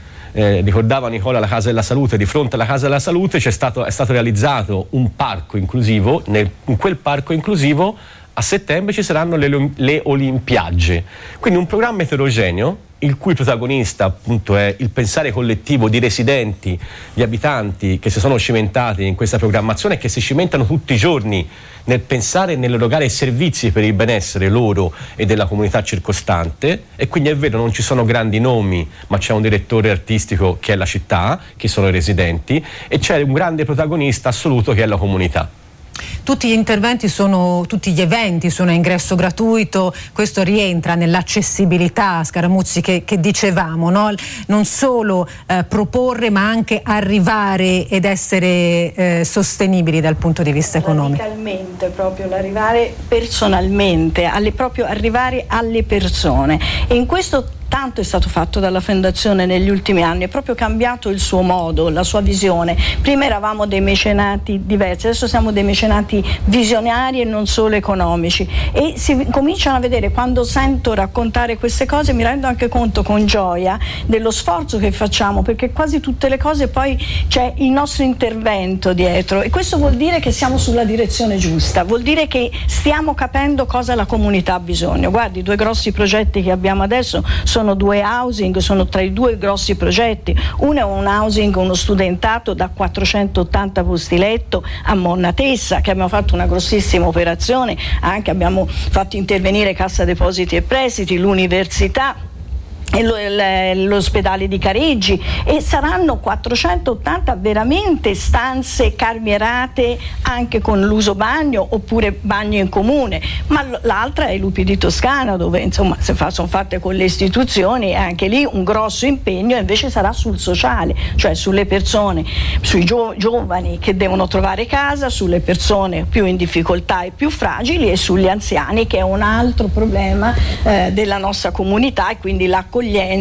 Eh, ricordava Nicola la Casa della Salute, di fronte alla Casa della Salute c'è stato, è stato realizzato un parco inclusivo. Nel, in quel parco inclusivo a settembre ci saranno le, le Olimpiagge, quindi un programma eterogeneo il cui protagonista appunto è il pensare collettivo di residenti, di abitanti che si sono cimentati in questa programmazione e che si cimentano tutti i giorni nel pensare e nell'erogare servizi per il benessere loro e della comunità circostante. E quindi è vero, non ci sono grandi nomi, ma c'è un direttore artistico che è la città, che sono i residenti, e c'è un grande protagonista assoluto che è la comunità. Tutti gli interventi sono, tutti gli eventi sono a ingresso gratuito. Questo rientra nell'accessibilità, Scaramuzzi, che, che dicevamo, no? Non solo eh, proporre, ma anche arrivare ed essere eh, sostenibili dal punto di vista economico. Radicalmente, proprio l'arrivare personalmente, alle, proprio arrivare alle persone. E in questo tanto è stato fatto dalla Fondazione negli ultimi anni, è proprio cambiato il suo modo, la sua visione. Prima eravamo dei mecenati diversi, adesso siamo dei mecenati visionari e non solo economici, e si cominciano a vedere, quando sento raccontare queste cose mi rendo anche conto con gioia dello sforzo che facciamo, perché quasi tutte le cose poi c'è il nostro intervento dietro, e questo vuol dire che siamo sulla direzione giusta, vuol dire che stiamo capendo cosa la comunità ha bisogno. Guardi, i due grossi progetti che abbiamo adesso sono due housing, sono tra i due grossi progetti. Uno è un housing, uno studentato da quattrocentottanta posti letto a Monnatessa, che abbiamo fatto una grossissima operazione, anche abbiamo fatto intervenire Cassa Depositi e Prestiti, l'università e lo, l'ospedale di Careggi, e saranno quattrocentottanta veramente stanze carmierate anche con l'uso bagno oppure bagno in comune. Ma l'altra è i Lupi di Toscana, dove insomma si fa, sono fatte con le istituzioni, e anche lì un grosso impegno invece sarà sul sociale, cioè sulle persone, sui gio- giovani che devono trovare casa, sulle persone più in difficoltà e più fragili, e sugli anziani, che è un altro problema eh, della nostra comunità, e quindi l'accoglienza,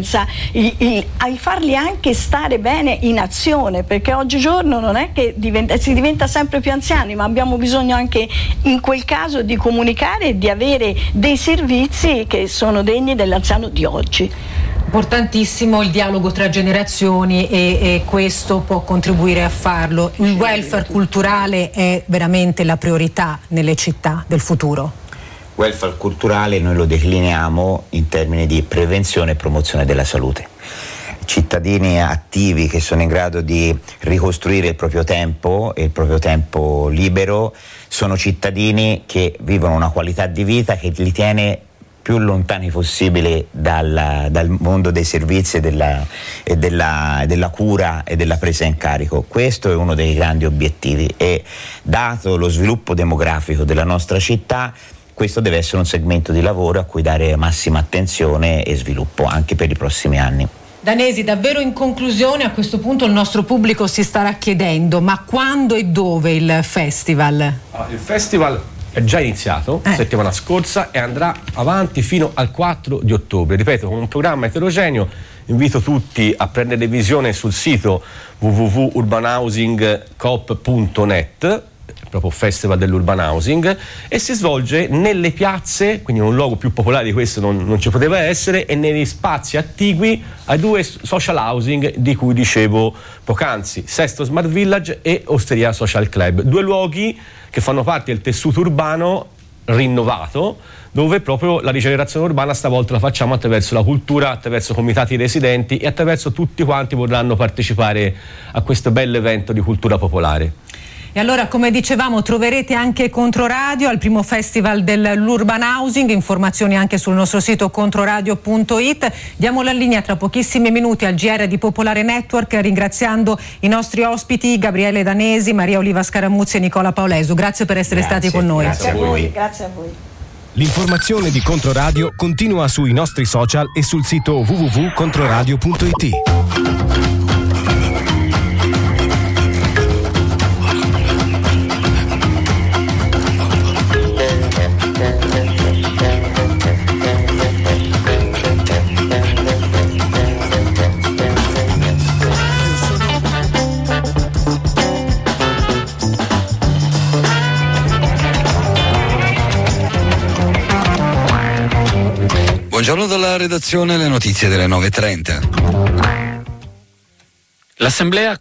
il, il, il farli anche stare bene in azione, perché oggigiorno non è che diventa, si diventa sempre più anziani, ma abbiamo bisogno anche in quel caso di comunicare e di avere dei servizi che sono degni dell'anziano di oggi. Importantissimo il dialogo tra generazioni, e, e questo può contribuire a farlo. Il welfare culturale è veramente la priorità nelle città del futuro. Welfare culturale noi lo decliniamo in termini di prevenzione e promozione della salute. Cittadini attivi che sono in grado di ricostruire il proprio tempo e il proprio tempo libero sono cittadini che vivono una qualità di vita che li tiene più lontani possibile dal, dal mondo dei servizi e della, e della, della cura e della presa in carico. Questo è uno dei grandi obiettivi, e dato lo sviluppo demografico della nostra città, questo deve essere un segmento di lavoro a cui dare massima attenzione e sviluppo anche per i prossimi anni. Danesi, davvero in conclusione, a questo punto il nostro pubblico si starà chiedendo: ma quando e dove il festival? Ah, il festival è già iniziato eh. settimana scorsa e andrà avanti fino al quattro di ottobre, ripeto, con un programma eterogeneo. Invito tutti a prendere visione sul sito w w w punto urban housing coop punto net, proprio Festival dell'Urban Housing, e si svolge nelle piazze, quindi in un luogo più popolare di questo non, non ci poteva essere, e negli spazi attigui ai due social housing di cui dicevo poc'anzi, Sesto Smart Village e Osteria Social Club, due luoghi che fanno parte del tessuto urbano rinnovato, dove proprio la rigenerazione urbana stavolta la facciamo attraverso la cultura, attraverso comitati residenti e attraverso tutti quanti vorranno partecipare a questo bell'evento di cultura popolare. E allora, come dicevamo, troverete anche Controradio al primo festival dell'Urban Housing, informazioni anche sul nostro sito controradio punto it. Diamo la linea tra pochissimi minuti al G R di Popolare Network, ringraziando i nostri ospiti Gabriele Danesi, Maria Oliva Scaramuzzi e Nicola Paolesu. Grazie per essere Grazie, stati con noi. Grazie a voi. Grazie a voi. L'informazione di Controradio continua sui nostri social e sul sito w w w punto controradio punto it. Buongiorno dalla redazione, le notizie delle nove e trenta. L'Assemblea